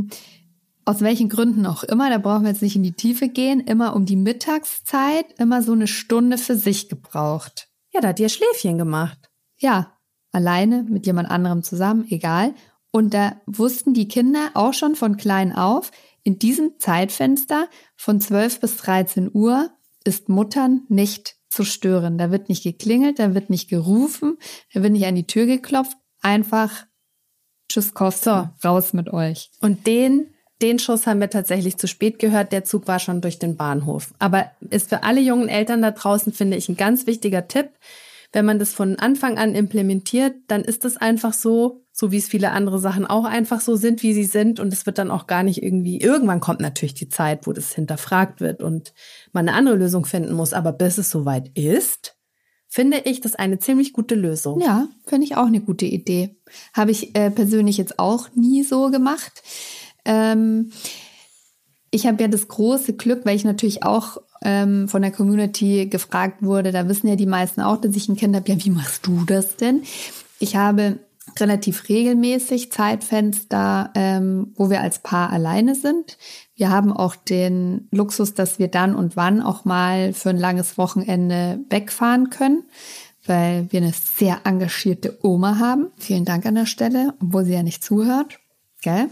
aus welchen Gründen auch immer, da brauchen wir jetzt nicht in die Tiefe gehen, immer um die Mittagszeit immer so eine Stunde für sich gebraucht. ja, da hat ihr Schläfchen gemacht. Ja, alleine, mit jemand anderem zusammen, egal. Und da wussten die Kinder auch schon von klein auf, in diesem Zeitfenster von 12 bis 13 Uhr ist Muttern nicht zu stören. Da wird nicht geklingelt, da wird nicht gerufen, da wird nicht an die Tür geklopft. Einfach tschüss, Koster, raus mit euch. Und den Schuss haben wir tatsächlich zu spät gehört. Der Zug war schon durch den Bahnhof. Aber ist für alle jungen Eltern da draußen, finde ich, ein ganz wichtiger Tipp. Wenn man das von Anfang an implementiert, dann ist es einfach so wie es viele andere Sachen auch einfach so sind, wie sie sind. Und es wird dann auch gar nicht irgendwie, irgendwann kommt natürlich die Zeit, wo das hinterfragt wird und man eine andere Lösung finden muss. Aber bis es soweit ist, finde ich das eine ziemlich gute Lösung. Ja, finde ich auch eine gute Idee. Habe ich persönlich jetzt auch nie so gemacht. Ich habe ja das große Glück, weil ich natürlich auch von der Community gefragt wurde, da wissen ja die meisten auch, dass ich ein Kind habe. Ja, wie machst du das denn? Ich habe relativ regelmäßig Zeitfenster, wo wir als Paar alleine sind. Wir haben auch den Luxus, dass wir dann und wann auch mal für ein langes Wochenende wegfahren können, weil wir eine sehr engagierte Oma haben. Vielen Dank an der Stelle, obwohl sie ja nicht zuhört. Gell?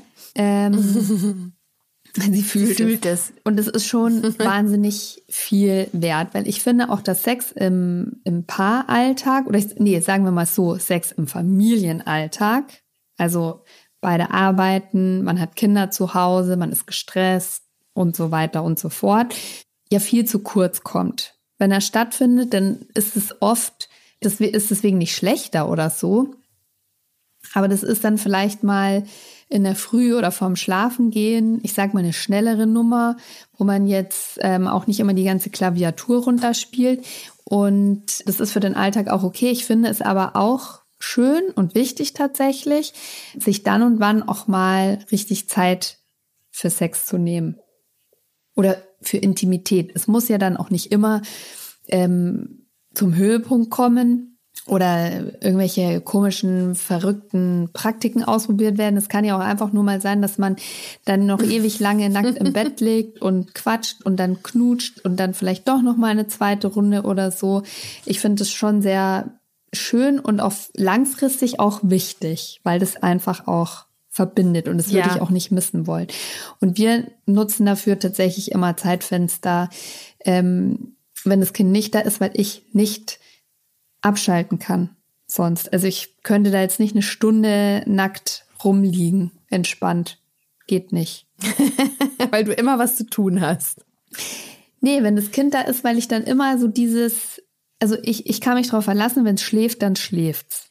Sie fühlt es. Und es ist schon wahnsinnig viel wert, weil ich finde auch, dass Sex im Paaralltag, sagen wir mal so, Sex im Familienalltag, also beide arbeiten, man hat Kinder zu Hause, man ist gestresst und so weiter und so fort, ja viel zu kurz kommt. Wenn er stattfindet, dann ist es oft, das ist deswegen nicht schlechter oder so, aber das ist dann vielleicht mal in der Früh oder vorm Schlafengehen, ich sag mal eine schnellere Nummer, wo man jetzt auch nicht immer die ganze Klaviatur runterspielt. Und das ist für den Alltag auch okay. Ich finde es aber auch schön und wichtig tatsächlich, sich dann und wann auch mal richtig Zeit für Sex zu nehmen. Oder für Intimität. Es muss ja dann auch nicht immer zum Höhepunkt kommen oder irgendwelche komischen, verrückten Praktiken ausprobiert werden. Es kann ja auch einfach nur mal sein, dass man dann noch ewig lange nackt im Bett liegt und quatscht und dann knutscht und dann vielleicht doch noch mal eine zweite Runde oder so. Ich finde es schon sehr schön und auch langfristig auch wichtig, weil das einfach auch verbindet und das würde ich auch nicht missen wollen. Und wir nutzen dafür tatsächlich immer Zeitfenster, wenn das Kind nicht da ist, weil ich nicht abschalten kann sonst. Also ich könnte da jetzt nicht eine Stunde nackt rumliegen, entspannt. Geht nicht. Weil du immer was zu tun hast. Nee, wenn das Kind da ist, weil ich dann immer so also ich kann mich drauf verlassen, wenn es schläft, dann schläft's.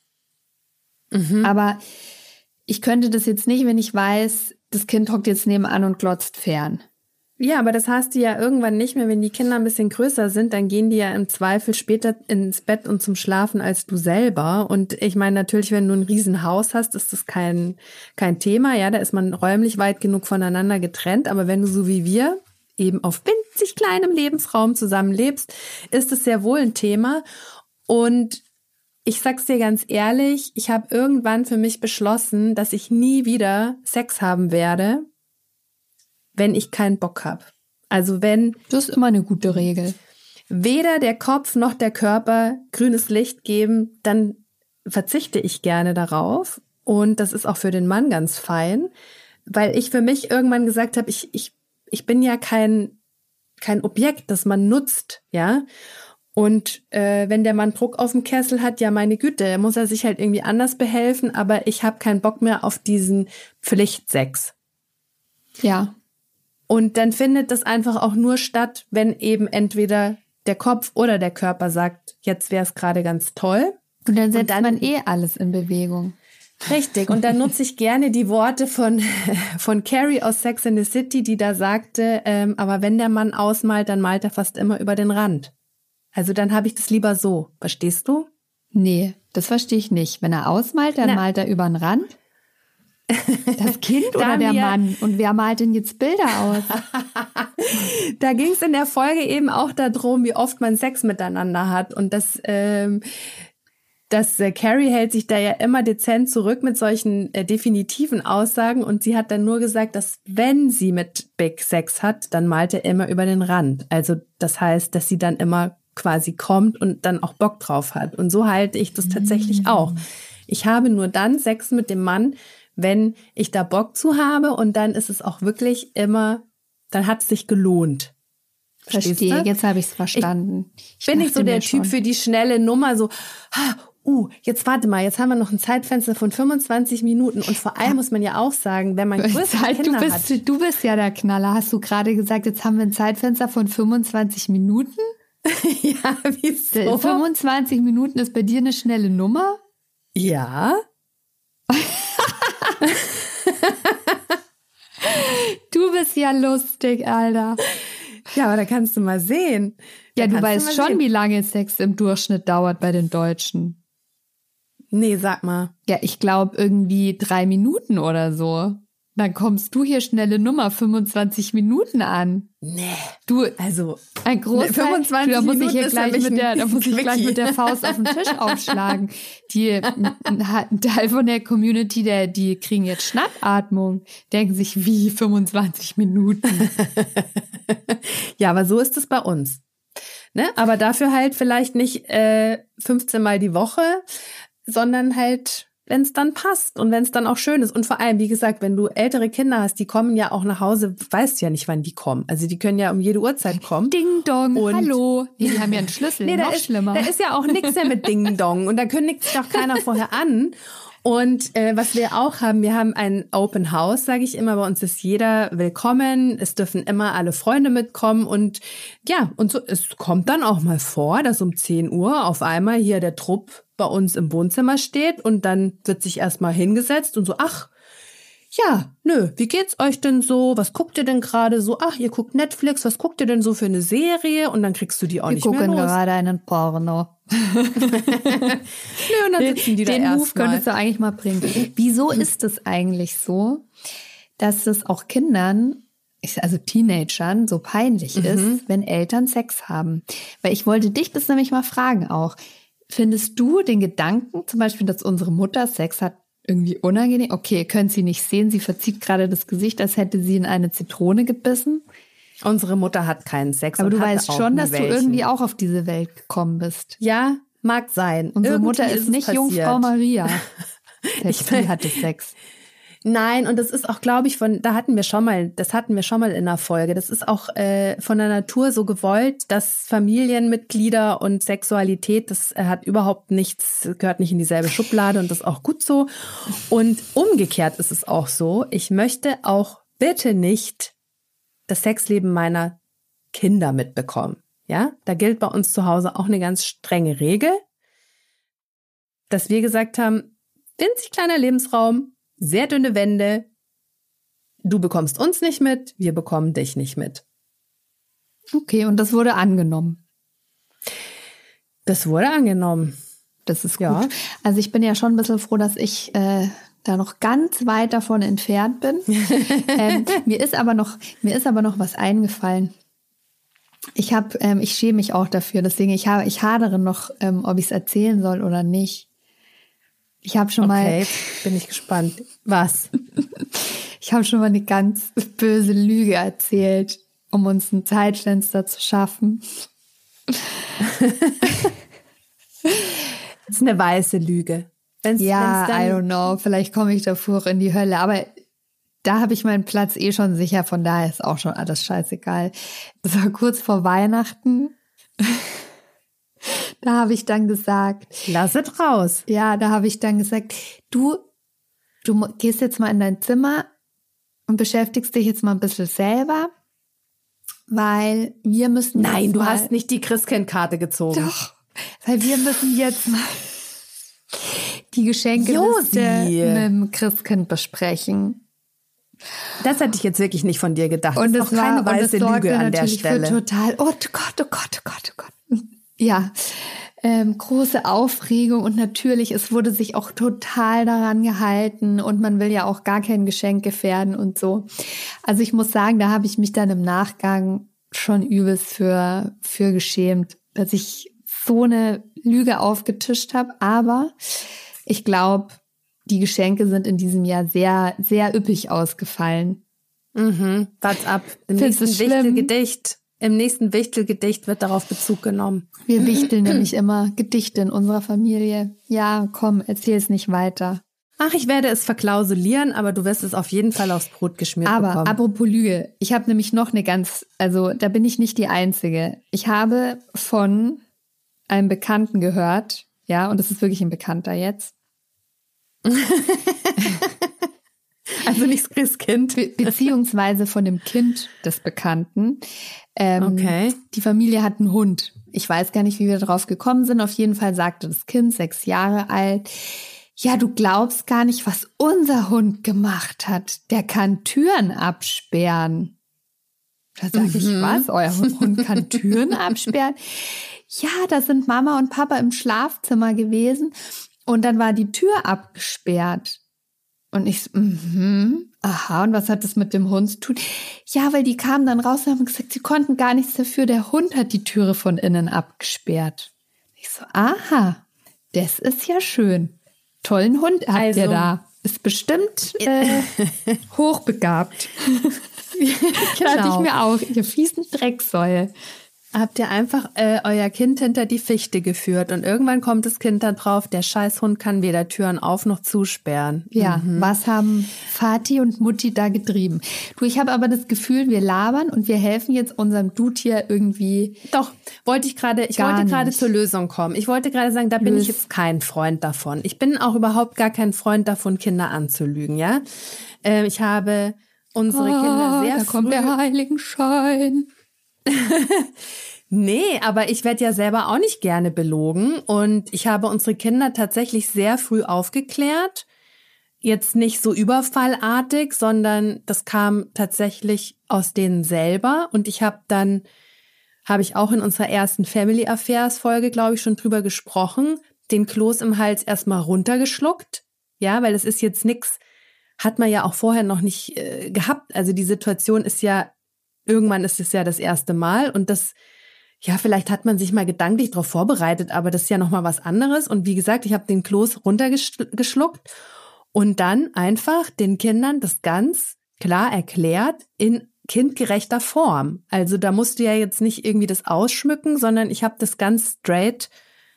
Aber ich könnte das jetzt nicht, wenn ich weiß, das Kind hockt jetzt nebenan und glotzt fern. Ja, aber das hast du ja irgendwann nicht mehr, wenn die Kinder ein bisschen größer sind, dann gehen die ja im Zweifel später ins Bett und zum Schlafen als du selber. Und ich meine natürlich, wenn du ein Riesenhaus hast, ist das kein Thema. Ja, da ist man räumlich weit genug voneinander getrennt. Aber wenn du so wie wir eben auf winzig kleinem Lebensraum zusammenlebst, ist es sehr wohl ein Thema. Und ich sag's dir ganz ehrlich, ich habe irgendwann für mich beschlossen, dass ich nie wieder Sex haben werde, wenn ich keinen Bock habe. Also wenn... Das ist immer eine gute Regel. Weder der Kopf noch der Körper grünes Licht geben, dann verzichte ich gerne darauf. Und das ist auch für den Mann ganz fein, weil ich für mich irgendwann gesagt habe, ich bin ja kein Objekt, das man nutzt, ja. Und wenn der Mann Druck auf dem Kessel hat, ja meine Güte, muss er sich halt irgendwie anders behelfen, aber ich habe keinen Bock mehr auf diesen Pflichtsex. Ja. Und dann findet das einfach auch nur statt, wenn eben entweder der Kopf oder der Körper sagt, jetzt wäre es gerade ganz toll. Und dann setzt man alles in Bewegung. Richtig. Und dann nutze ich gerne die Worte von Carrie aus Sex and the City, die da sagte, aber wenn der Mann ausmalt, dann malt er fast immer über den Rand. Also dann habe ich das lieber so. Verstehst du? Nee, das verstehe ich nicht. Wenn er ausmalt, dann malt er über den Rand. Das Kind oder der Mann? Und wer malt denn jetzt Bilder aus? Da ging es in der Folge eben auch darum, wie oft man Sex miteinander hat. Und das Carrie hält sich da ja immer dezent zurück mit solchen definitiven Aussagen. Und sie hat dann nur gesagt, dass wenn sie mit Big Sex hat, dann malt er immer über den Rand. Also das heißt, dass sie dann immer quasi kommt und dann auch Bock drauf hat. Und so halte ich das tatsächlich auch. Ich habe nur dann Sex mit dem Mann, wenn ich da Bock zu habe, und dann ist es auch wirklich immer, dann hat es sich gelohnt. Verstehe, jetzt habe ich es verstanden. Ich bin nicht so der Typ für die schnelle Nummer, so, jetzt warte mal, jetzt haben wir noch ein Zeitfenster von 25 Minuten und vor allem muss man ja auch sagen, wenn man größere Kinder hat. Du bist ja der Knaller, hast du gerade gesagt, jetzt haben wir ein Zeitfenster von 25 Minuten? Ja, wieso? 25 Minuten ist bei dir eine schnelle Nummer? Ja. Du bist ja lustig, Alter. Ja, aber da kannst du mal sehen. Ja, du weißt schon, wie lange Sex im Durchschnitt dauert bei den Deutschen. Nee, sag mal. Ja, ich glaube irgendwie 3 Minuten oder so. Dann kommst du hier schnelle Nummer 25 Minuten an. Nee. Du, also ein Großteil, 25 da muss Minuten ich hier gleich gleich mit der Faust auf den Tisch aufschlagen. Ein Teil von der Community, die kriegen jetzt Schnappatmung, denken sich, wie 25 Minuten. Ja, aber so ist es bei uns. Ne? Aber dafür halt vielleicht nicht 15 Mal die Woche, sondern halt, wenn es dann passt und wenn es dann auch schön ist. Und vor allem, wie gesagt, wenn du ältere Kinder hast, die kommen ja auch nach Hause, weißt du ja nicht, wann die kommen. Also die können ja um jede Uhrzeit kommen. Ding Dong, und hallo. Nee, die haben ja einen Schlüssel, nee, noch schlimmer. Da ist ja auch nichts mehr mit Ding Dong und da kündigt sich auch keiner vorher an. Und was wir auch haben, wir haben ein Open House, sage ich immer. Bei uns ist jeder willkommen. Es dürfen immer alle Freunde mitkommen. Und ja, und so, es kommt dann auch mal vor, dass um 10 Uhr auf einmal hier der Trupp bei uns im Wohnzimmer steht. Und dann wird sich erstmal hingesetzt und so, ach, ja, wie geht's euch denn so? Was guckt ihr denn gerade so? Ach, ihr guckt Netflix, was guckt ihr denn so für eine Serie? Und dann kriegst du die auch nicht mehr los. Wir gucken gerade einen Porno. Und dann sitzen die da Den Move erstmal. könntest du eigentlich mal bringen. Wieso ist es eigentlich so, dass es auch Kindern also Teenagern so peinlich ist, wenn Eltern Sex haben. Weil ich wollte dich das nämlich mal fragen auch. Findest du den Gedanken, zum Beispiel, dass unsere Mutter Sex hat, irgendwie unangenehm? Okay, ihr könnt sie nicht sehen, sie verzieht gerade das Gesicht, als hätte sie in eine Zitrone gebissen. Unsere Mutter hat keinen Sex. Aber du weißt schon, dass du irgendwie auch auf diese Welt gekommen bist. Ja, mag sein. Unsere Mutter ist nicht passiert. Jungfrau Maria. Die hatte Sex. Nein, und das ist auch, glaube ich, das hatten wir schon mal in der Folge. Das ist auch von der Natur so gewollt, dass Familienmitglieder und Sexualität, das hat überhaupt nichts, gehört nicht in dieselbe Schublade und das ist auch gut so. Und umgekehrt ist es auch so, ich möchte auch bitte nicht das Sexleben meiner Kinder mitbekommen. Ja, da gilt bei uns zu Hause auch eine ganz strenge Regel, dass wir gesagt haben, winzig kleiner Lebensraum, sehr dünne Wände. Du bekommst uns nicht mit, wir bekommen dich nicht mit. Okay, und das wurde angenommen? Das wurde angenommen. Das ist gut. Ja. Also ich bin ja schon ein bisschen froh, dass ich da noch ganz weit davon entfernt bin. Mir ist aber noch was eingefallen. Ich schäme mich auch dafür, deswegen ich hadere noch, ob ich es erzählen soll oder nicht. Ich habe schon mal. Okay, bin ich gespannt. Was? Ich habe schon mal eine ganz böse Lüge erzählt, um uns ein Zeitfenster zu schaffen. Das ist eine weiße Lüge. I don't know. Vielleicht komme ich davor auch in die Hölle. Aber da habe ich meinen Platz schon sicher. Von daher ist auch schon alles scheißegal. Das war kurz vor Weihnachten. Da habe ich dann gesagt... Lass es raus. Ja, da habe ich dann gesagt, du gehst jetzt mal in dein Zimmer und beschäftigst dich jetzt mal ein bisschen selber, weil wir müssen... Nein, du hast nicht die Christkindkarte gezogen. Doch, weil wir müssen jetzt mal die Geschenkeliste mit dem Christkind besprechen. Das hätte ich jetzt wirklich nicht von dir gedacht. Und das ist auch keine weiße Lüge an der Stelle. Oh Gott. Ja, große Aufregung und natürlich, es wurde sich auch total daran gehalten und man will ja auch gar kein Geschenk gefährden und so. Also ich muss sagen, da habe ich mich dann im Nachgang schon übelst für geschämt, dass ich so eine Lüge aufgetischt habe. Aber ich glaube, die Geschenke sind in diesem Jahr sehr, sehr üppig ausgefallen. What's up? Im nächsten Wichtelgedicht wird darauf Bezug genommen. Wir wichteln nämlich immer Gedichte in unserer Familie. Ja, komm, erzähl es nicht weiter. Ach, ich werde es verklausulieren, aber du wirst es auf jeden Fall aufs Brot geschmiert bekommen. Aber apropos Lüge, ich habe nämlich noch da bin ich nicht die Einzige. Ich habe von einem Bekannten gehört, ja, und das ist wirklich ein Bekannter jetzt. Also nicht das Christkind. Beziehungsweise von dem Kind des Bekannten. Okay. Die Familie hat einen Hund. Ich weiß gar nicht, wie wir darauf gekommen sind. Auf jeden Fall sagte das Kind, 6 Jahre alt, ja, du glaubst gar nicht, was unser Hund gemacht hat. Der kann Türen absperren. Da sage ich, was? Euer Hund kann Türen absperren? Ja, da sind Mama und Papa im Schlafzimmer gewesen und dann war die Tür abgesperrt. Und ich so, aha, und was hat das mit dem Hund zu tun? Ja, weil die kamen dann raus und haben gesagt, sie konnten gar nichts dafür, der Hund hat die Türe von innen abgesperrt. Ich so, aha, das ist ja schön. Tollen Hund habt ihr da. Ist bestimmt hochbegabt. Dachte ich mir auch, ihr fiesen Drecksäule. Habt ihr einfach euer Kind hinter die Fichte geführt und irgendwann kommt das Kind da drauf, der Scheißhund kann weder Türen auf noch zusperren. Ja, was haben Vati und Mutti da getrieben? Du, ich habe aber das Gefühl, wir labern und wir helfen jetzt unserem Dude hier irgendwie. Doch, ich wollte gerade zur Lösung kommen. Ich wollte gerade sagen, da bin ich jetzt kein Freund davon. Ich bin auch überhaupt gar kein Freund davon, Kinder anzulügen, ja? Ich habe unsere Kinder sehr früh... Da kommt der Heiligenschein. Nee, aber ich werde ja selber auch nicht gerne belogen und ich habe unsere Kinder tatsächlich sehr früh aufgeklärt. Jetzt nicht so überfallartig, sondern das kam tatsächlich aus denen selber und habe ich auch in unserer ersten Family Affairs Folge, glaube ich, schon drüber gesprochen, den Kloß im Hals erstmal runtergeschluckt. Ja, weil es ist jetzt nix, hat man ja auch vorher noch nicht gehabt. Also die Situation ist ja irgendwann ist es ja das erste Mal und das, ja, vielleicht hat man sich mal gedanklich darauf vorbereitet, aber das ist ja nochmal was anderes. Und wie gesagt, ich habe den Kloß runtergeschluckt und dann einfach den Kindern das ganz klar erklärt in kindgerechter Form. Also da musst du ja jetzt nicht irgendwie das ausschmücken, sondern ich habe das ganz straight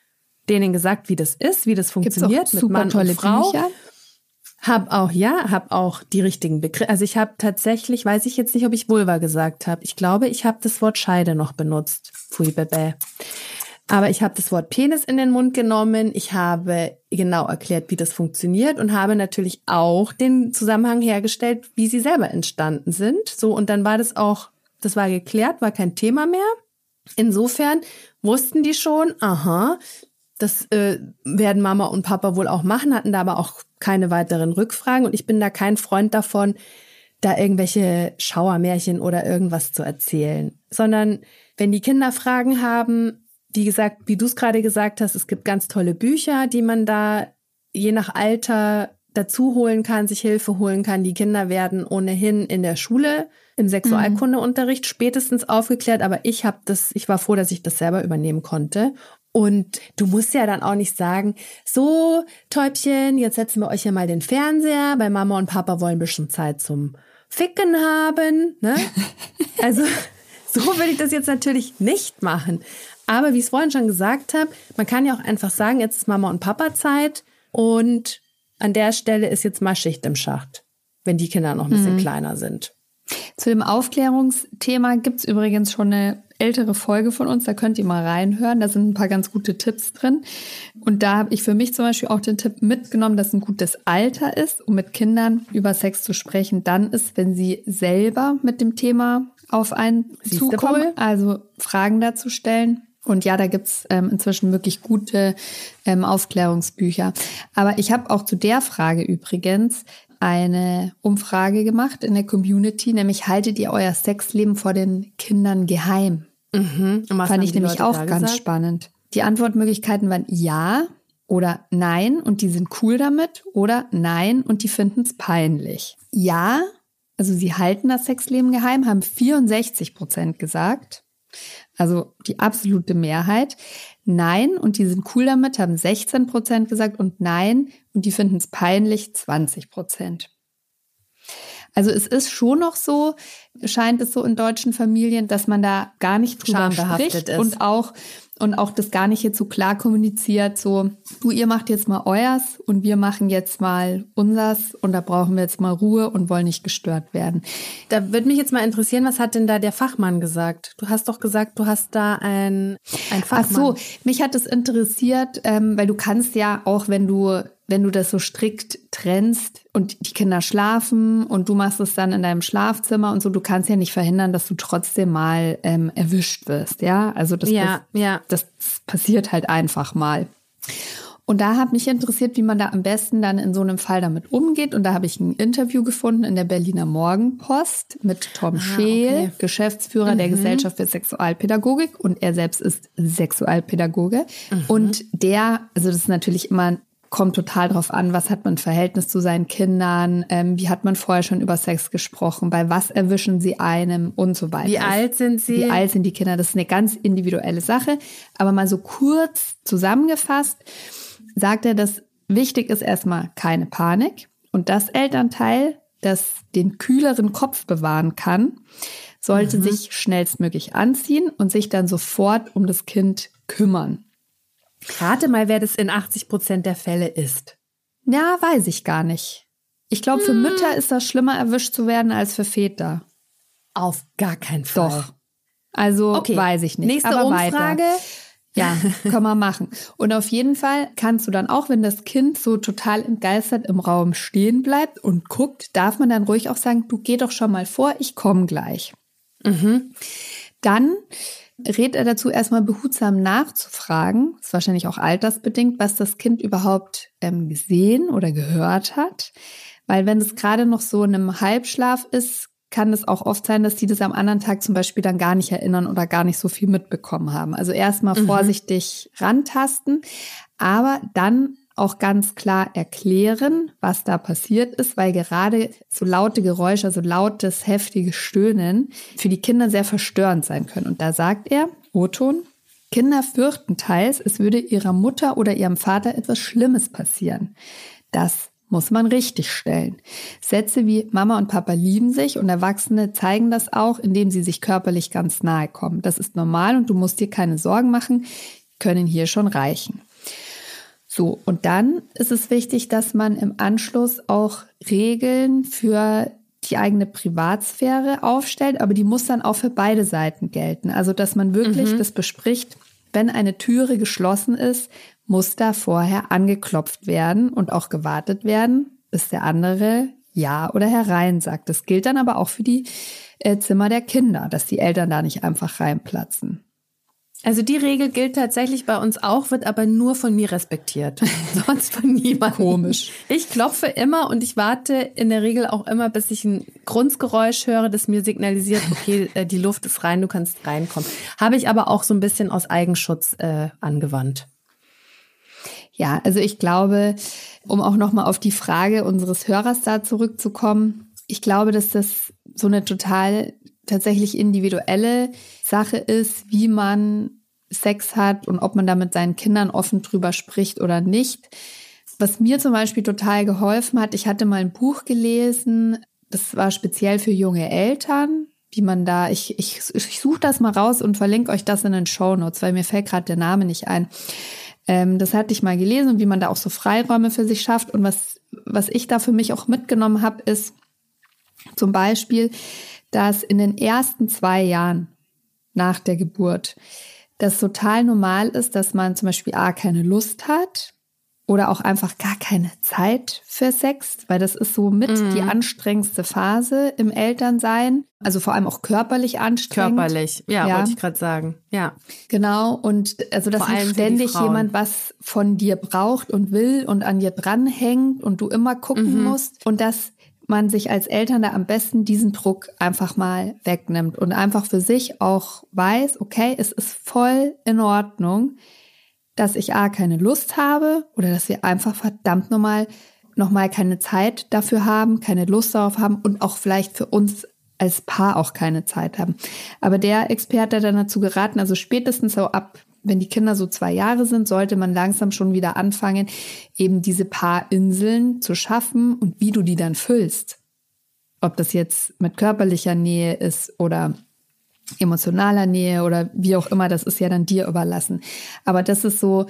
denen gesagt, wie das ist, wie das funktioniert mit Mann und Frau. Bücher. Hab auch die richtigen Begriffe. Also ich habe tatsächlich, weiß ich jetzt nicht, ob ich Vulva gesagt habe. Ich glaube, ich habe das Wort Scheide noch benutzt. Pfui, bäbä. Aber ich habe das Wort Penis in den Mund genommen. Ich habe genau erklärt, wie das funktioniert und habe natürlich auch den Zusammenhang hergestellt, wie sie selber entstanden sind. So, und dann war das war geklärt, war kein Thema mehr. Insofern wussten die schon, aha, das werden Mama und Papa wohl auch machen, hatten da aber auch keine weiteren Rückfragen. Und ich bin da kein Freund davon, da irgendwelche Schauermärchen oder irgendwas zu erzählen. Sondern wenn die Kinder Fragen haben, wie gesagt, wie du es gerade gesagt hast, es gibt ganz tolle Bücher, die man da je nach Alter dazu holen kann, sich Hilfe holen kann. Die Kinder werden ohnehin in der Schule im Sexualkundeunterricht spätestens aufgeklärt. Aber ich war froh, dass ich das selber übernehmen konnte. Und du musst ja dann auch nicht sagen, so, Täubchen, jetzt setzen wir euch ja mal den Fernseher, weil Mama und Papa wollen ein bisschen Zeit zum Ficken haben. Ne? Also so würde ich das jetzt natürlich nicht machen. Aber wie ich es vorhin schon gesagt habe, man kann ja auch einfach sagen, jetzt ist Mama und Papa Zeit und an der Stelle ist jetzt mal Schicht im Schacht, wenn die Kinder noch ein bisschen kleiner sind. Zu dem Aufklärungsthema gibt's übrigens schon eine ältere Folge von uns, da könnt ihr mal reinhören, da sind ein paar ganz gute Tipps drin. Und da habe ich für mich zum Beispiel auch den Tipp mitgenommen, dass ein gutes Alter ist, um mit Kindern über Sex zu sprechen, dann ist, wenn sie selber mit dem Thema auf einen zukommen, also Fragen dazu stellen. Und ja, da gibt's inzwischen wirklich gute Aufklärungsbücher. Aber ich habe auch zu der Frage übrigens eine Umfrage gemacht in der Community, nämlich haltet ihr euer Sexleben vor den Kindern geheim? Fand ich nämlich auch ganz spannend. Die Antwortmöglichkeiten waren ja oder nein und die sind cool damit oder nein und die finden es peinlich. Ja, also sie halten das Sexleben geheim, haben 64% gesagt. Also die absolute Mehrheit. Nein, und die sind cool damit, haben 16% gesagt und nein, und die finden es peinlich, 20%. Also es ist schon noch so, scheint es so in deutschen Familien, dass man da gar nicht drüber spricht und auch das gar nicht jetzt so klar kommuniziert, so, du, ihr macht jetzt mal euers und wir machen jetzt mal unsers und da brauchen wir jetzt mal Ruhe und wollen nicht gestört werden. Da würde mich jetzt mal interessieren, was hat denn da der Fachmann gesagt? Du hast doch gesagt, du hast da ein Fachmann. Ach so, mich hat es interessiert, weil du kannst ja auch, wenn du das so strikt trennst und die Kinder schlafen und du machst es dann in deinem Schlafzimmer und so, du kannst ja nicht verhindern, dass du trotzdem mal erwischt wirst, ja? Also das passiert halt einfach mal. Und da hat mich interessiert, wie man da am besten dann in so einem Fall damit umgeht. Und da habe ich ein Interview gefunden in der Berliner Morgenpost mit Tom Scheel, Geschäftsführer der Gesellschaft für Sexualpädagogik. Und er selbst ist Sexualpädagoge. Und also das ist natürlich immer, kommt total drauf an, was hat man ein Verhältnis zu seinen Kindern, wie hat man vorher schon über Sex gesprochen, bei was erwischen sie einem und so weiter. Wie alt sind sie? Wie alt sind die Kinder? Das ist eine ganz individuelle Sache. Aber mal so kurz zusammengefasst sagt er, dass wichtig ist erstmal keine Panik und das Elternteil, das den kühleren Kopf bewahren kann, sollte sich schnellstmöglich anziehen und sich dann sofort um das Kind kümmern. Rate mal, wer das in 80% der Fälle ist. Ja, weiß ich gar nicht. Ich glaube, für Mütter ist das schlimmer, erwischt zu werden, als für Väter. Auf gar keinen Fall. Doch. Also weiß ich nicht. Nächste aber Umfrage. Weiter. Ja, kann man machen. Und auf jeden Fall kannst du dann auch, wenn das Kind so total entgeistert im Raum stehen bleibt und guckt, darf man dann ruhig auch sagen, du geh doch schon mal vor, ich komme gleich. Dann rät er dazu, erstmal behutsam nachzufragen, ist wahrscheinlich auch altersbedingt, was das Kind überhaupt gesehen oder gehört hat. Weil wenn es gerade noch so in einem Halbschlaf ist, kann es auch oft sein, dass die das am anderen Tag zum Beispiel dann gar nicht erinnern oder gar nicht so viel mitbekommen haben. Also erstmal vorsichtig rantasten, aber dann auch ganz klar erklären, was da passiert ist, weil gerade so laute Geräusche, also lautes, heftiges Stöhnen für die Kinder sehr verstörend sein können. Und da sagt er, O-Ton, Kinder fürchten teils, es würde ihrer Mutter oder ihrem Vater etwas Schlimmes passieren. Das muss man richtigstellen. Sätze wie Mama und Papa lieben sich und Erwachsene zeigen das auch, indem sie sich körperlich ganz nahe kommen. Das ist normal und du musst dir keine Sorgen machen, können hier schon reichen. So, und dann ist es wichtig, dass man im Anschluss auch Regeln für die eigene Privatsphäre aufstellt, aber die muss dann auch für beide Seiten gelten. Also, dass man wirklich das bespricht, wenn eine Türe geschlossen ist, muss da vorher angeklopft werden und auch gewartet werden, bis der andere Ja oder herein sagt. Das gilt dann aber auch für die Zimmer der Kinder, dass die Eltern da nicht einfach reinplatzen. Also die Regel gilt tatsächlich bei uns auch, wird aber nur von mir respektiert. Sonst von niemandem. Komisch. Ich klopfe immer und ich warte in der Regel auch immer, bis ich ein Grunzgeräusch höre, das mir signalisiert, okay, die Luft ist rein, du kannst reinkommen. Habe ich aber auch so ein bisschen aus Eigenschutz angewandt. Ja, also ich glaube, um auch nochmal auf die Frage unseres Hörers da zurückzukommen, ich glaube, dass das so eine total tatsächlich individuelle Sache ist, wie man Sex hat und ob man da mit seinen Kindern offen drüber spricht oder nicht. Was mir zum Beispiel total geholfen hat, ich hatte mal ein Buch gelesen, das war speziell für junge Eltern, wie man da, ich suche das mal raus und verlinke euch das in den Shownotes, weil mir fällt gerade der Name nicht ein. Das hatte ich mal gelesen und wie man da auch so Freiräume für sich schafft. Und was ich da für mich auch mitgenommen habe, ist zum Beispiel, dass in den ersten 2 Jahren nach der Geburt das total normal ist, dass man zum Beispiel keine Lust hat oder auch einfach gar keine Zeit für Sex, weil das ist so mit die anstrengendste Phase im Elternsein, also vor allem auch körperlich anstrengend. Körperlich, ja. Wollte ich gerade sagen, ja. Genau, und also dass halt ständig jemand was von dir braucht und will und an dir dranhängt und du immer gucken musst und dass man sich als Eltern da am besten diesen Druck einfach mal wegnimmt und einfach für sich auch weiß, okay, es ist voll in Ordnung, dass ich keine Lust habe oder dass wir einfach verdammt nochmal keine Zeit dafür haben, keine Lust darauf haben und auch vielleicht für uns als Paar auch keine Zeit haben. Aber der Experte hat dann dazu geraten, also spätestens so ab, wenn die Kinder so 2 Jahre sind, sollte man langsam schon wieder anfangen, eben diese Paarinseln zu schaffen und wie du die dann füllst. Ob das jetzt mit körperlicher Nähe ist oder emotionaler Nähe oder wie auch immer, das ist ja dann dir überlassen. Aber das ist so,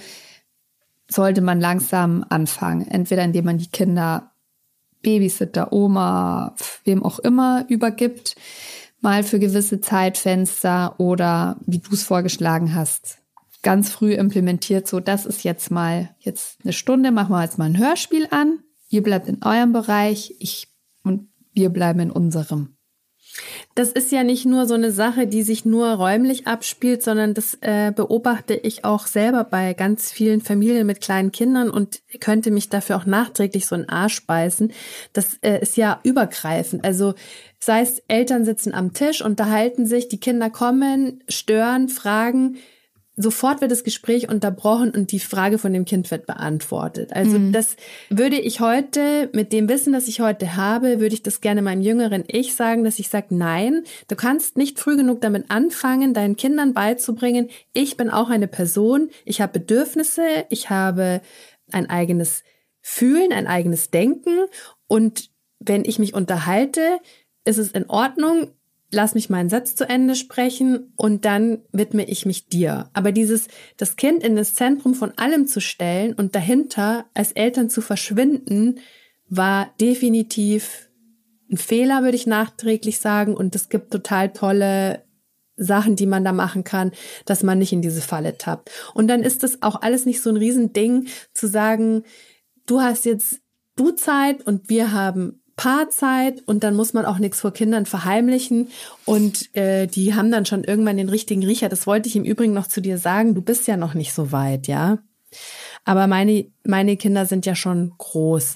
sollte man langsam anfangen. Entweder indem man die Kinder Babysitter, Oma, wem auch immer übergibt, mal für gewisse Zeitfenster oder wie du es vorgeschlagen hast, ganz früh implementiert, so das ist jetzt 1 Stunde, machen wir jetzt mal ein Hörspiel an. Ihr bleibt in eurem Bereich, und wir bleiben in unserem. Das ist ja nicht nur so eine Sache, die sich nur räumlich abspielt, sondern das beobachte ich auch selber bei ganz vielen Familien mit kleinen Kindern und könnte mich dafür auch nachträglich so ein Arsch beißen. Das ist ja übergreifend. Also sei es Eltern sitzen am Tisch, unterhalten sich, die Kinder kommen, stören, fragen. Sofort wird das Gespräch unterbrochen und die Frage von dem Kind wird beantwortet. Also das würde ich heute, mit dem Wissen, das ich heute habe, würde ich das gerne meinem jüngeren Ich sagen, dass ich sage, nein, du kannst nicht früh genug damit anfangen, deinen Kindern beizubringen, ich bin auch eine Person, ich habe Bedürfnisse, ich habe ein eigenes Fühlen, ein eigenes Denken und wenn ich mich unterhalte, ist es in Ordnung, lass mich meinen Satz zu Ende sprechen und dann widme ich mich dir. Aber das Kind in das Zentrum von allem zu stellen und dahinter als Eltern zu verschwinden, war definitiv ein Fehler, würde ich nachträglich sagen. Und es gibt total tolle Sachen, die man da machen kann, dass man nicht in diese Falle tappt. Und dann ist das auch alles nicht so ein Riesending, zu sagen, du hast jetzt Du-Zeit und wir haben Paarzeit und dann muss man auch nichts vor Kindern verheimlichen und die haben dann schon irgendwann den richtigen Riecher. Das wollte ich im Übrigen noch zu dir sagen, du bist ja noch nicht so weit, ja. Aber meine Kinder sind ja schon groß.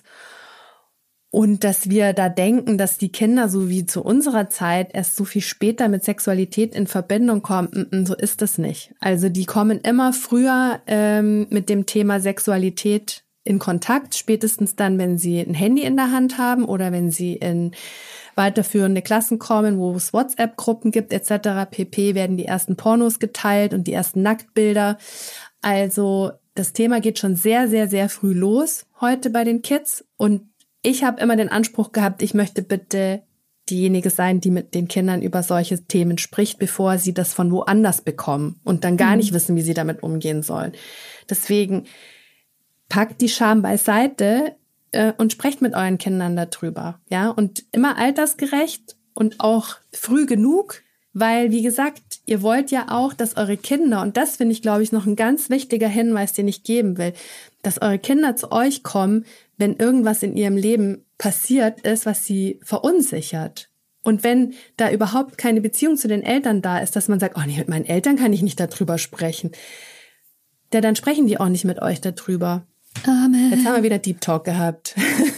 Und dass wir da denken, dass die Kinder so wie zu unserer Zeit erst so viel später mit Sexualität in Verbindung kommen, so ist das nicht. Also die kommen immer früher mit dem Thema Sexualität in Kontakt, spätestens dann, wenn sie ein Handy in der Hand haben oder wenn sie in weiterführende Klassen kommen, wo es WhatsApp-Gruppen gibt etc. pp. Werden die ersten Pornos geteilt und die ersten Nacktbilder. Also das Thema geht schon sehr, sehr, sehr früh los heute bei den Kids. Und ich habe immer den Anspruch gehabt, ich möchte bitte diejenige sein, die mit den Kindern über solche Themen spricht, bevor sie das von woanders bekommen und dann gar nicht wissen, wie sie damit umgehen sollen. Deswegen packt die Scham beiseite und sprecht mit euren Kindern darüber. Ja, und immer altersgerecht und auch früh genug, weil, wie gesagt, ihr wollt ja auch, dass eure Kinder, und das finde ich, glaube ich, noch ein ganz wichtiger Hinweis, den ich geben will, dass eure Kinder zu euch kommen, wenn irgendwas in ihrem Leben passiert ist, was sie verunsichert. Und wenn da überhaupt keine Beziehung zu den Eltern da ist, dass man sagt, oh nee, mit meinen Eltern kann ich nicht darüber sprechen. Ja, dann sprechen die auch nicht mit euch darüber. Amen. Jetzt haben wir wieder Deep Talk gehabt.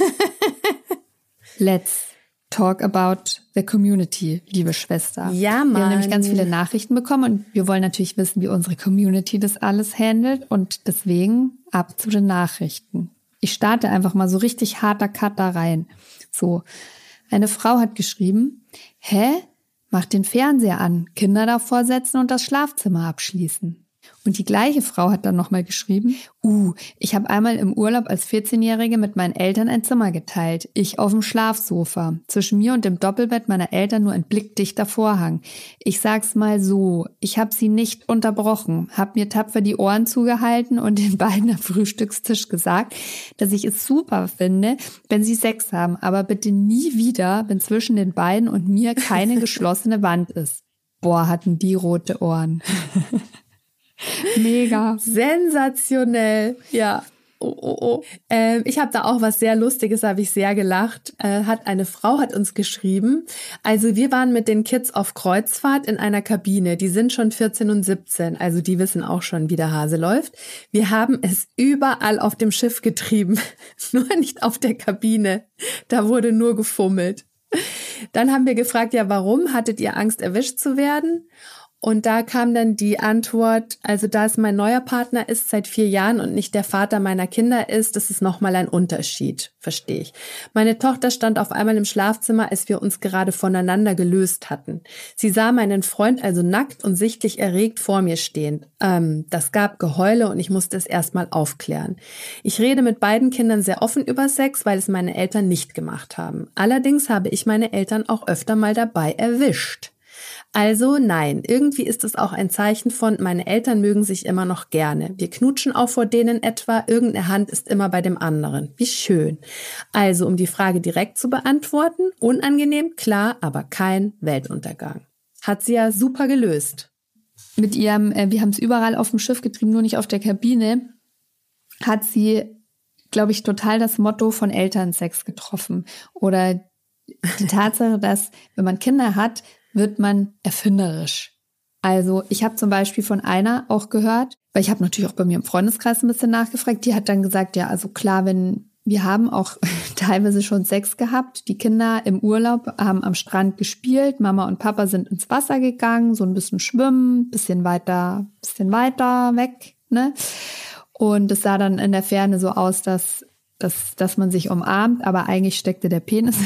Let's talk about the community, liebe Schwester. Ja, Mann. Wir haben nämlich ganz viele Nachrichten bekommen und wir wollen natürlich wissen, wie unsere Community das alles handelt und deswegen ab zu den Nachrichten. Ich starte einfach mal so richtig harter Cut da rein. So, eine Frau hat geschrieben, mach den Fernseher an, Kinder davor setzen und das Schlafzimmer abschließen. Und die gleiche Frau hat dann nochmal geschrieben, ich habe einmal im Urlaub als 14-Jährige mit meinen Eltern ein Zimmer geteilt. Ich auf dem Schlafsofa. Zwischen mir und dem Doppelbett meiner Eltern nur ein blickdichter Vorhang. Ich sag's mal so, ich habe sie nicht unterbrochen, habe mir tapfer die Ohren zugehalten und den beiden am Frühstückstisch gesagt, dass ich es super finde, wenn sie Sex haben, aber bitte nie wieder, wenn zwischen den beiden und mir keine geschlossene Wand ist. Boah, hatten die rote Ohren. Mega. Sensationell. Ja. Ich habe da auch was sehr Lustiges, habe ich sehr gelacht. Eine Frau hat uns geschrieben, also wir waren mit den Kids auf Kreuzfahrt in einer Kabine. Die sind schon 14 und 17, also die wissen auch schon, wie der Hase läuft. Wir haben es überall auf dem Schiff getrieben, nur nicht auf der Kabine. Da wurde nur gefummelt. Dann haben wir gefragt, ja, warum? Hattet ihr Angst, erwischt zu werden? Und da kam dann die Antwort, also da es mein neuer Partner ist seit 4 Jahren und nicht der Vater meiner Kinder ist, das ist nochmal ein Unterschied, verstehe ich. Meine Tochter stand auf einmal im Schlafzimmer, als wir uns gerade voneinander gelöst hatten. Sie sah meinen Freund also nackt und sichtlich erregt vor mir stehen. Das gab Geheule und ich musste es erstmal aufklären. Ich rede mit beiden Kindern sehr offen über Sex, weil es meine Eltern nicht gemacht haben. Allerdings habe ich meine Eltern auch öfter mal dabei erwischt. Also nein, irgendwie ist es auch ein Zeichen von, meine Eltern mögen sich immer noch gerne. Wir knutschen auch vor denen etwa, irgendeine Hand ist immer bei dem anderen. Wie schön. Also, um die Frage direkt zu beantworten, unangenehm, klar, aber kein Weltuntergang. Hat sie ja super gelöst. Mit ihrem, wir haben es überall auf dem Schiff getrieben, nur nicht auf der Kabine, hat sie, glaube ich, total das Motto von Elternsex getroffen. Oder die Tatsache, dass, wenn man Kinder hat, wird man erfinderisch. Also ich habe zum Beispiel von einer auch gehört, weil ich habe natürlich auch bei mir im Freundeskreis ein bisschen nachgefragt, die hat dann gesagt, ja, also klar, wenn wir haben auch teilweise schon Sex gehabt, die Kinder im Urlaub haben am Strand gespielt, Mama und Papa sind ins Wasser gegangen, so ein bisschen schwimmen, bisschen weiter weg, ne? Und es sah dann in der Ferne so aus, dass man sich umarmt, aber eigentlich steckte der Penis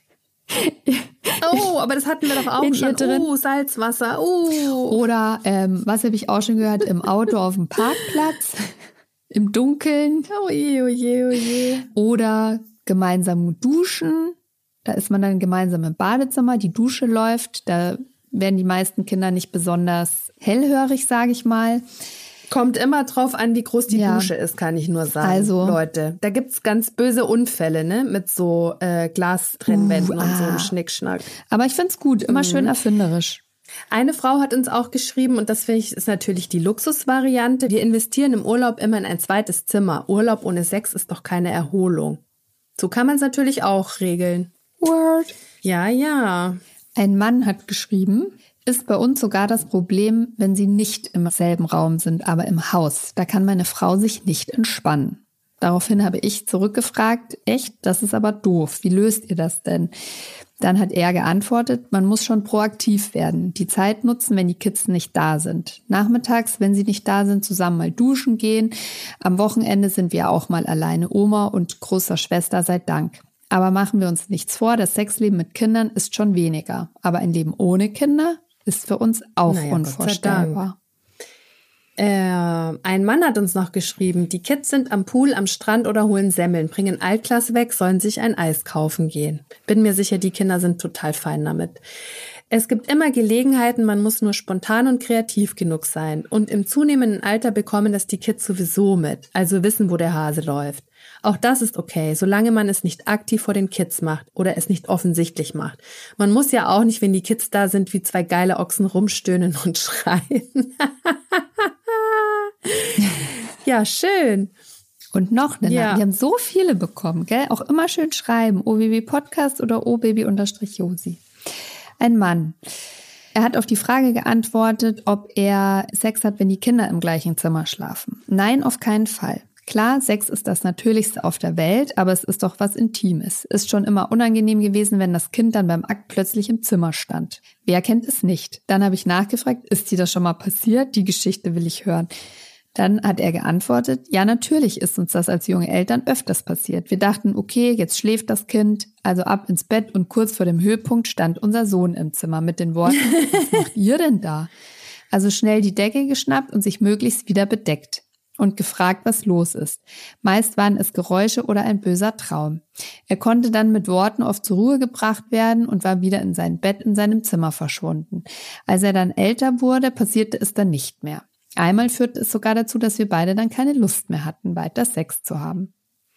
Oh, aber das hatten wir doch auch schon. Drin. Salzwasser. Oder, was habe ich auch schon gehört, im Auto auf dem Parkplatz, im Dunkeln. Oje, oje, oje. Oder gemeinsam duschen. Da ist man dann gemeinsam im Badezimmer, die Dusche läuft. Da werden die meisten Kinder nicht besonders hellhörig, sage ich mal. Kommt immer drauf an, wie groß die Dusche ist, kann ich nur sagen, also, Leute. Da gibt's ganz böse Unfälle, ne, mit so Glastrennwänden und so einem Schnickschnack. Aber ich find's gut, immer schön erfinderisch. Eine Frau hat uns auch geschrieben, und das finde ich ist natürlich die Luxusvariante, wir investieren im Urlaub immer in ein zweites Zimmer. Urlaub ohne Sex ist doch keine Erholung. So kann man es natürlich auch regeln. Word. Ja, ja. Ein Mann hat geschrieben, ist bei uns sogar das Problem, wenn sie nicht im selben Raum sind, aber im Haus. Da kann meine Frau sich nicht entspannen. Daraufhin habe ich zurückgefragt, echt, das ist aber doof. Wie löst ihr das denn? Dann hat er geantwortet, man muss schon proaktiv werden, die Zeit nutzen, wenn die Kids nicht da sind. Nachmittags, wenn sie nicht da sind, zusammen mal duschen gehen. Am Wochenende sind wir auch mal alleine, Oma und großer Schwester sei Dank. Aber machen wir uns nichts vor, das Sexleben mit Kindern ist schon weniger. Aber ein Leben ohne Kinder ist für uns auch unvorstellbar. Ein Mann hat uns noch geschrieben, die Kids sind am Pool, am Strand oder holen Semmeln, bringen Altglas weg, sollen sich ein Eis kaufen gehen. Bin mir sicher, die Kinder sind total fein damit. Es gibt immer Gelegenheiten, man muss nur spontan und kreativ genug sein. Und im zunehmenden Alter bekommen das die Kids sowieso mit, also wissen, wo der Hase läuft. Auch das ist okay, solange man es nicht aktiv vor den Kids macht oder es nicht offensichtlich macht. Man muss ja auch nicht, wenn die Kids da sind, wie zwei geile Ochsen rumstöhnen und schreien. Ja, schön. Und noch eine, wir haben so viele bekommen, gell? Auch immer schön schreiben, OBB Podcast oder OBB_Josi. Ein Mann. Er hat auf die Frage geantwortet, ob er Sex hat, wenn die Kinder im gleichen Zimmer schlafen. Nein, auf keinen Fall. Klar, Sex ist das Natürlichste auf der Welt, aber es ist doch was Intimes. Ist schon immer unangenehm gewesen, wenn das Kind dann beim Akt plötzlich im Zimmer stand. Wer kennt es nicht? Dann habe ich nachgefragt, ist dir das schon mal passiert? Die Geschichte will ich hören. Dann hat er geantwortet, ja, natürlich ist uns das als junge Eltern öfters passiert. Wir dachten, okay, jetzt schläft das Kind, also ab ins Bett, und kurz vor dem Höhepunkt stand unser Sohn im Zimmer mit den Worten, was macht ihr denn da? Also schnell die Decke geschnappt und sich möglichst wieder bedeckt und gefragt, was los ist. Meist waren es Geräusche oder ein böser Traum. Er konnte dann mit Worten oft zur Ruhe gebracht werden und war wieder in sein Bett in seinem Zimmer verschwunden. Als er dann älter wurde, passierte es dann nicht mehr. Einmal führte es sogar dazu, dass wir beide dann keine Lust mehr hatten, weiter Sex zu haben.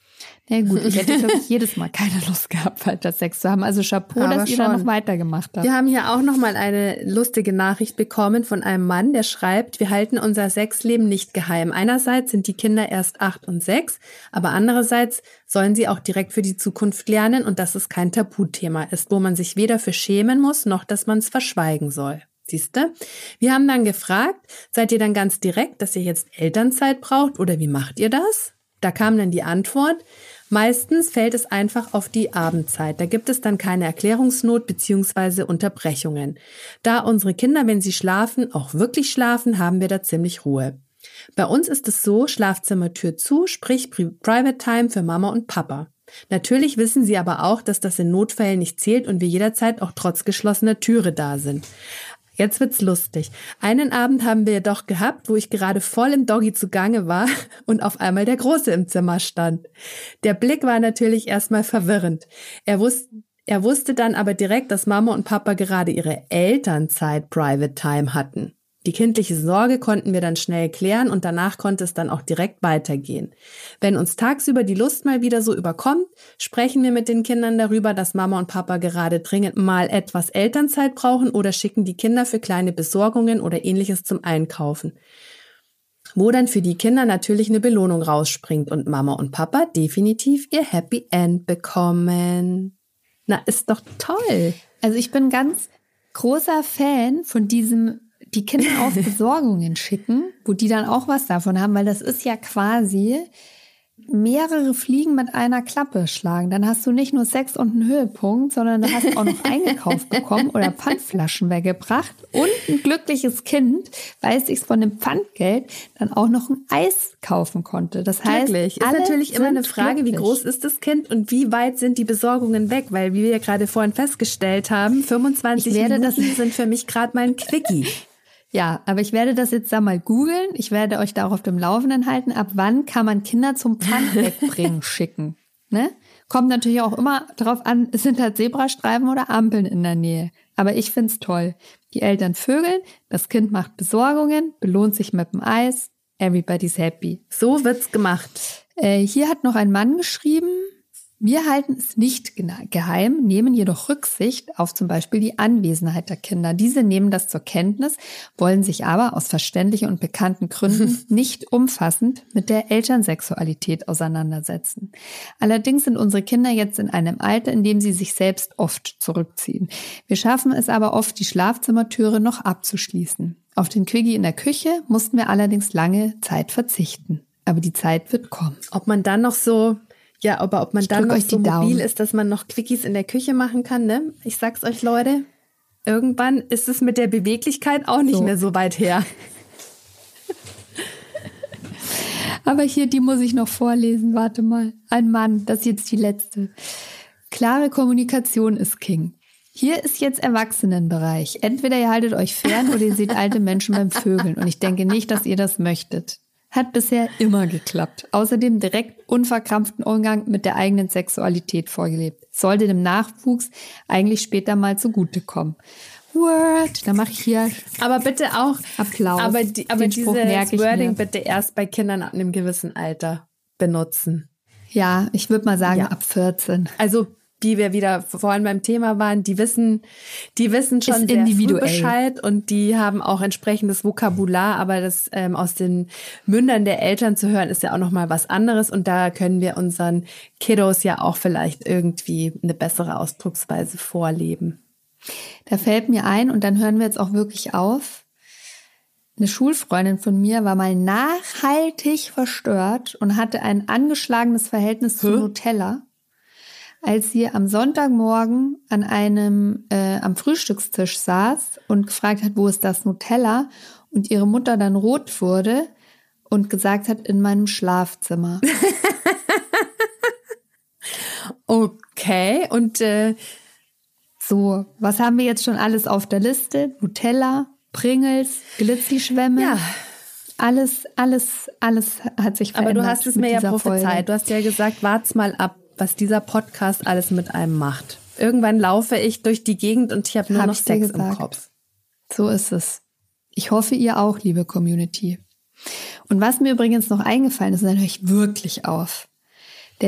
Na gut, ich hätte wirklich jedes Mal keine Lust gehabt, weiter Sex zu haben. Also Chapeau, aber dass ihr da noch weitergemacht habt. Wir haben hier auch noch mal eine lustige Nachricht bekommen von einem Mann, der schreibt, wir halten unser Sexleben nicht geheim. Einerseits sind die Kinder erst 8 und 6, aber andererseits sollen sie auch direkt für die Zukunft lernen und dass es kein Tabuthema ist, wo man sich weder für schämen muss, noch dass man es verschweigen soll. Siehste? Wir haben dann gefragt, seid ihr dann ganz direkt, dass ihr jetzt Elternzeit braucht oder wie macht ihr das? Da kam dann die Antwort, meistens fällt es einfach auf die Abendzeit. Da gibt es dann keine Erklärungsnot bzw. Unterbrechungen. Da unsere Kinder, wenn sie schlafen, auch wirklich schlafen, haben wir da ziemlich Ruhe. Bei uns ist es so, Schlafzimmertür zu, sprich Private Time für Mama und Papa. Natürlich wissen sie aber auch, dass das in Notfällen nicht zählt und wir jederzeit auch trotz geschlossener Türe da sind. Jetzt wird's lustig. Einen Abend haben wir doch gehabt, wo ich gerade voll im Doggy zugange war und auf einmal der Große im Zimmer stand. Der Blick war natürlich erstmal verwirrend. Er wusste dann aber direkt, dass Mama und Papa gerade ihre Elternzeit Private Time hatten. Die kindliche Sorge konnten wir dann schnell klären und danach konnte es dann auch direkt weitergehen. Wenn uns tagsüber die Lust mal wieder so überkommt, sprechen wir mit den Kindern darüber, dass Mama und Papa gerade dringend mal etwas Elternzeit brauchen oder schicken die Kinder für kleine Besorgungen oder Ähnliches zum Einkaufen. Wo dann für die Kinder natürlich eine Belohnung rausspringt und Mama und Papa definitiv ihr Happy End bekommen. Na, ist doch toll. Also ich bin ganz großer Fan von diesem die Kinder auf Besorgungen schicken, wo die dann auch was davon haben, weil das ist ja quasi mehrere Fliegen mit einer Klappe schlagen. Dann hast du nicht nur Sex und einen Höhepunkt, sondern du hast auch noch eingekauft bekommen oder Pfandflaschen weggebracht und ein glückliches Kind, weil es sich von dem Pfandgeld dann auch noch ein Eis kaufen konnte. Das heißt, glücklich. Ist natürlich immer eine Frage, glücklich. Wie groß ist das Kind und wie weit sind die Besorgungen weg? Weil, wie wir ja gerade vorhin festgestellt haben, 25 Minuten sind für mich gerade mal ein Quickie. Ja, aber ich werde das jetzt da mal googeln. Ich werde euch da auch auf dem Laufenden halten. Ab wann kann man Kinder zum Pfand wegbringen schicken? Ne? Kommt natürlich auch immer drauf an, es sind halt Zebrastreifen oder Ampeln in der Nähe. Aber ich find's toll. Die Eltern vögeln, das Kind macht Besorgungen, belohnt sich mit dem Eis. Everybody's happy. So wird's gemacht. Hier hat noch ein Mann geschrieben, wir halten es nicht geheim, nehmen jedoch Rücksicht auf zum Beispiel die Anwesenheit der Kinder. Diese nehmen das zur Kenntnis, wollen sich aber aus verständlichen und bekannten Gründen nicht umfassend mit der Elternsexualität auseinandersetzen. Allerdings sind unsere Kinder jetzt in einem Alter, in dem sie sich selbst oft zurückziehen. Wir schaffen es aber oft, die Schlafzimmertüre noch abzuschließen. Auf den Quickie in der Küche mussten wir allerdings lange Zeit verzichten. Aber die Zeit wird kommen. Ob man dann noch so Ja, aber ob man dann noch so mobil ist, dass man noch Quickies in der Küche machen kann, ne? Ich sag's euch, Leute, irgendwann ist es mit der Beweglichkeit auch nicht mehr so weit her. Aber hier, die muss ich noch vorlesen, warte mal. Ein Mann, das ist jetzt die letzte. Klare Kommunikation ist King. Hier ist jetzt Erwachsenenbereich. Entweder ihr haltet euch fern oder ihr seht alte Menschen beim Vögeln. Und ich denke nicht, dass ihr das möchtet. Hat bisher immer geklappt. Außerdem direkt unverkrampften Umgang mit der eigenen Sexualität vorgelebt. Sollte dem Nachwuchs eigentlich später mal zugutekommen. Word, da mache ich hier aber bitte auch Applaus. Aber dieses Wording bitte erst bei Kindern ab einem gewissen Alter benutzen. Ja, ich würde mal sagen ab 14. Also wie wir wieder vorhin beim Thema waren, die wissen schon sehr früh Bescheid und die haben auch entsprechendes Vokabular, aber das aus den Mündern der Eltern zu hören, ist ja auch nochmal was anderes und da können wir unseren Kiddos ja auch vielleicht irgendwie eine bessere Ausdrucksweise vorleben. Da fällt mir ein, und dann hören wir jetzt auch wirklich auf, eine Schulfreundin von mir war mal nachhaltig verstört und hatte ein angeschlagenes Verhältnis zu Nutella, als sie am Sonntagmorgen am Frühstückstisch saß und gefragt hat, wo ist das Nutella? Und ihre Mutter dann rot wurde und gesagt hat, in meinem Schlafzimmer. Okay, und so, was haben wir jetzt schon alles auf der Liste? Nutella, Pringles, Glitzischwämme. Ja. Alles hat sich verändert. Aber du hast es mir ja prophezeit. Du hast ja gesagt, wart's mal ab, was dieser Podcast alles mit einem macht. Irgendwann laufe ich durch die Gegend und ich habe nur noch Sex im Kopf. So ist es. Ich hoffe, ihr auch, liebe Community. Und was mir übrigens noch eingefallen ist, und dann höre ich wirklich auf. Der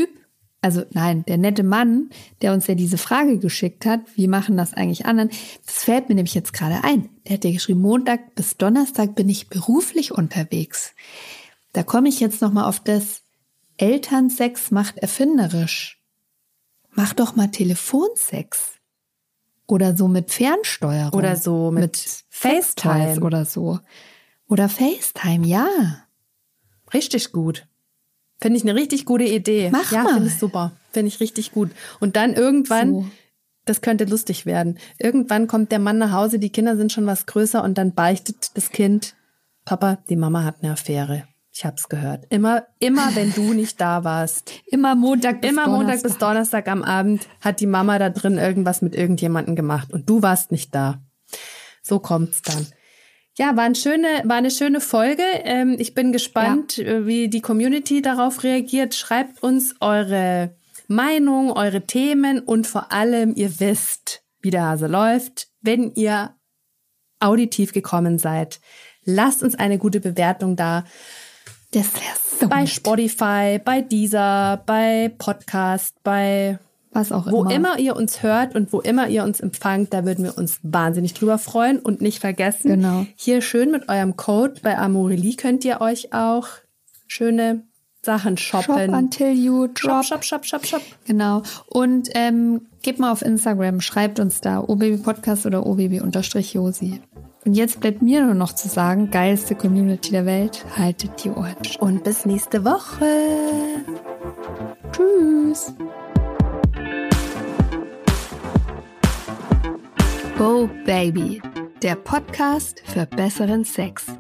nette Mann, der uns ja diese Frage geschickt hat, wie machen das eigentlich anderen, das fällt mir nämlich jetzt gerade ein. Der hat ja geschrieben, Montag bis Donnerstag bin ich beruflich unterwegs. Da komme ich jetzt nochmal auf das Elternsex macht erfinderisch. Mach doch mal Telefonsex. Oder so mit Fernsteuerung. Oder so mit FaceTime. Oder so. Oder FaceTime, ja. Richtig gut. Finde ich eine richtig gute Idee. Mach mal. Finde ich super. Finde ich richtig gut. Und dann irgendwann, das könnte lustig werden, irgendwann kommt der Mann nach Hause, die Kinder sind schon was größer und dann beichtet das Kind, Papa, die Mama hat eine Affäre. Ich hab's gehört. Immer wenn du nicht da warst. Immer Montag bis Donnerstag am Abend hat die Mama da drin irgendwas mit irgendjemandem gemacht und du warst nicht da. So kommt's dann. Ja, war eine schöne Folge. Ich bin gespannt, wie die Community darauf reagiert. Schreibt uns eure Meinung, eure Themen und vor allem, ihr wisst, wie der Hase läuft. Wenn ihr auditiv gekommen seid, lasst uns eine gute Bewertung da. Das wäre so bei Spotify, bei Deezer, bei Podcast, bei was auch wo immer ihr uns hört und wo immer ihr uns empfangt, da würden wir uns wahnsinnig drüber freuen. Und nicht vergessen, hier schön mit eurem Code bei Amorelie könnt ihr euch auch schöne Sachen shoppen. Shop until you drop. Shop. Genau. Und gebt mal auf Instagram, schreibt uns da obabypodcast oder obaby_josi. Und jetzt bleibt mir nur noch zu sagen, geilste Community der Welt, haltet die Ohren. Und bis nächste Woche. Tschüss. Oh Baby, der Podcast für besseren Sex.